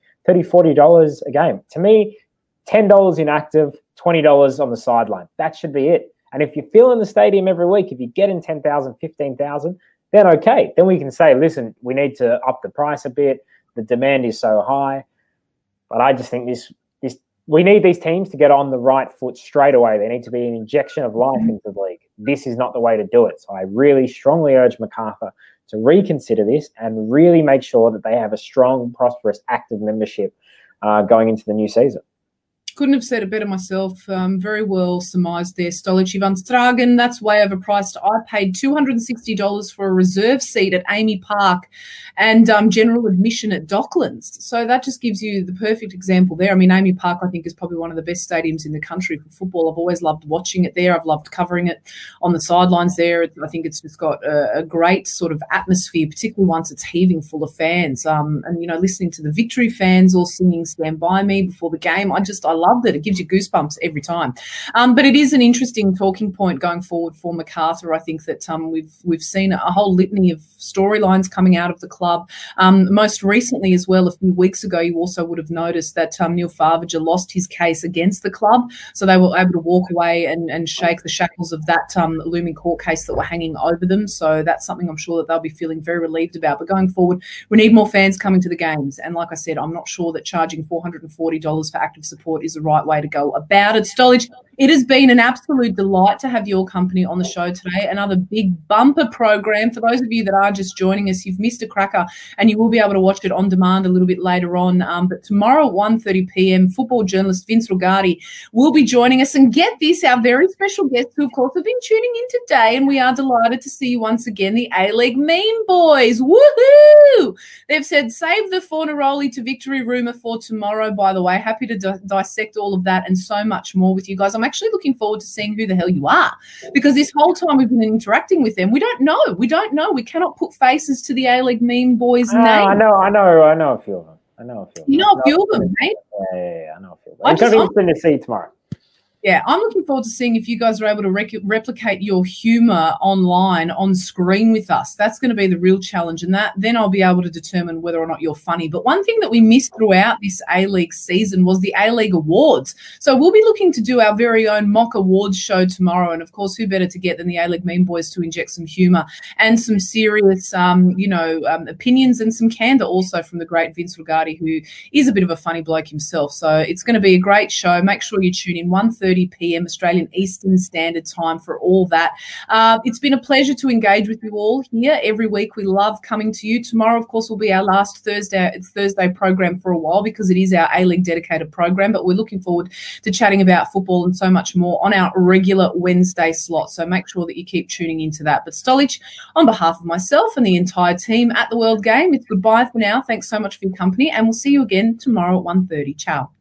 $40 a game. To me, $10 in active, $20 on the sideline. That should be it. And if you fill in the stadium every week, if you get in 10,000, 15,000, then okay. Then we can say, listen, we need to up the price a bit. The demand is so high. But I just think this we need these teams to get on the right foot straight away. They need to be an injection of life into the league. This is not the way to do it. So I really strongly urge MacArthur to reconsider this and really make sure that they have a strong, prosperous, active membership going into the new season. Couldn't have said it better myself. Very well surmised there, Stolic. Van Stragen, that's way overpriced. I paid $260 for a reserve seat at Amy Park and general admission at Docklands. So that just gives you the perfect example there. I mean, Amy Park, I think, is probably one of the best stadiums in the country for football. I've always loved watching it there. I've loved covering it on the sidelines there. I think it's just got a great sort of atmosphere, particularly once it's heaving full of fans. And, you know, listening to the Victory fans all singing Stand By Me before the game, I loved it. It gives you goosebumps every time. But it is an interesting talking point going forward for MacArthur. I think that we've seen a whole litany of storylines coming out of the club. Most recently as well, a few weeks ago, you also would have noticed that Neil Farvager lost his case against the club. So they were able to walk away and shake the shackles of that looming court case that were hanging over them. So that's something I'm sure that they'll be feeling very relieved about. But going forward, we need more fans coming to the games. And like I said, I'm not sure that charging $440 for active support is the right way to go about it. Stolic, it has been an absolute delight to have your company on the show today. Another big bumper program. For those of you that are just joining us, you've missed a cracker and you will be able to watch it on demand a little bit later on. But tomorrow at 1:30 p.m, football journalist Vince Ruggiati will be joining us. And get this, our very special guests who, of course, have been tuning in today, and we are delighted to see you once again, the A-League Meme Boys. Woohoo! They've said save the Fornaroli to victory rumour for tomorrow, by the way. Happy to dissect all of that and so much more with you guys. I'm actually looking forward to seeing who the hell you are, because this whole time we've been interacting with them, we don't know. We cannot put faces to the A-League Meme Boys' name. I know a few of them. You know a few of them, mate? Yeah, I know a few of them. It's going to be interesting to see tomorrow. Yeah, I'm looking forward to seeing if you guys are able to replicate your humour online, on screen with us. That's going to be the real challenge, and then I'll be able to determine whether or not you're funny. But one thing that we missed throughout this A-League season was the A-League Awards. So we'll be looking to do our very own mock awards show tomorrow, and of course, who better to get than the A-League Meme Boys to inject some humour and some serious, opinions and some candour also from the great Vince Ruggiati, who is a bit of a funny bloke himself. So it's going to be a great show. Make sure you tune in 1:30 p.m. Australian Eastern Standard Time for all that. It's been a pleasure to engage with you all here every week. We love coming to you. Tomorrow, of course, will be our last Thursday program for a while, because it is our A-League dedicated program, but we're looking forward to chatting about football and so much more on our regular Wednesday slot. So make sure that you keep tuning into that. But Stolic, on behalf of myself and the entire team at the World Game, it's goodbye for now. Thanks so much for your company, and we'll see you again tomorrow at 1:30. Ciao.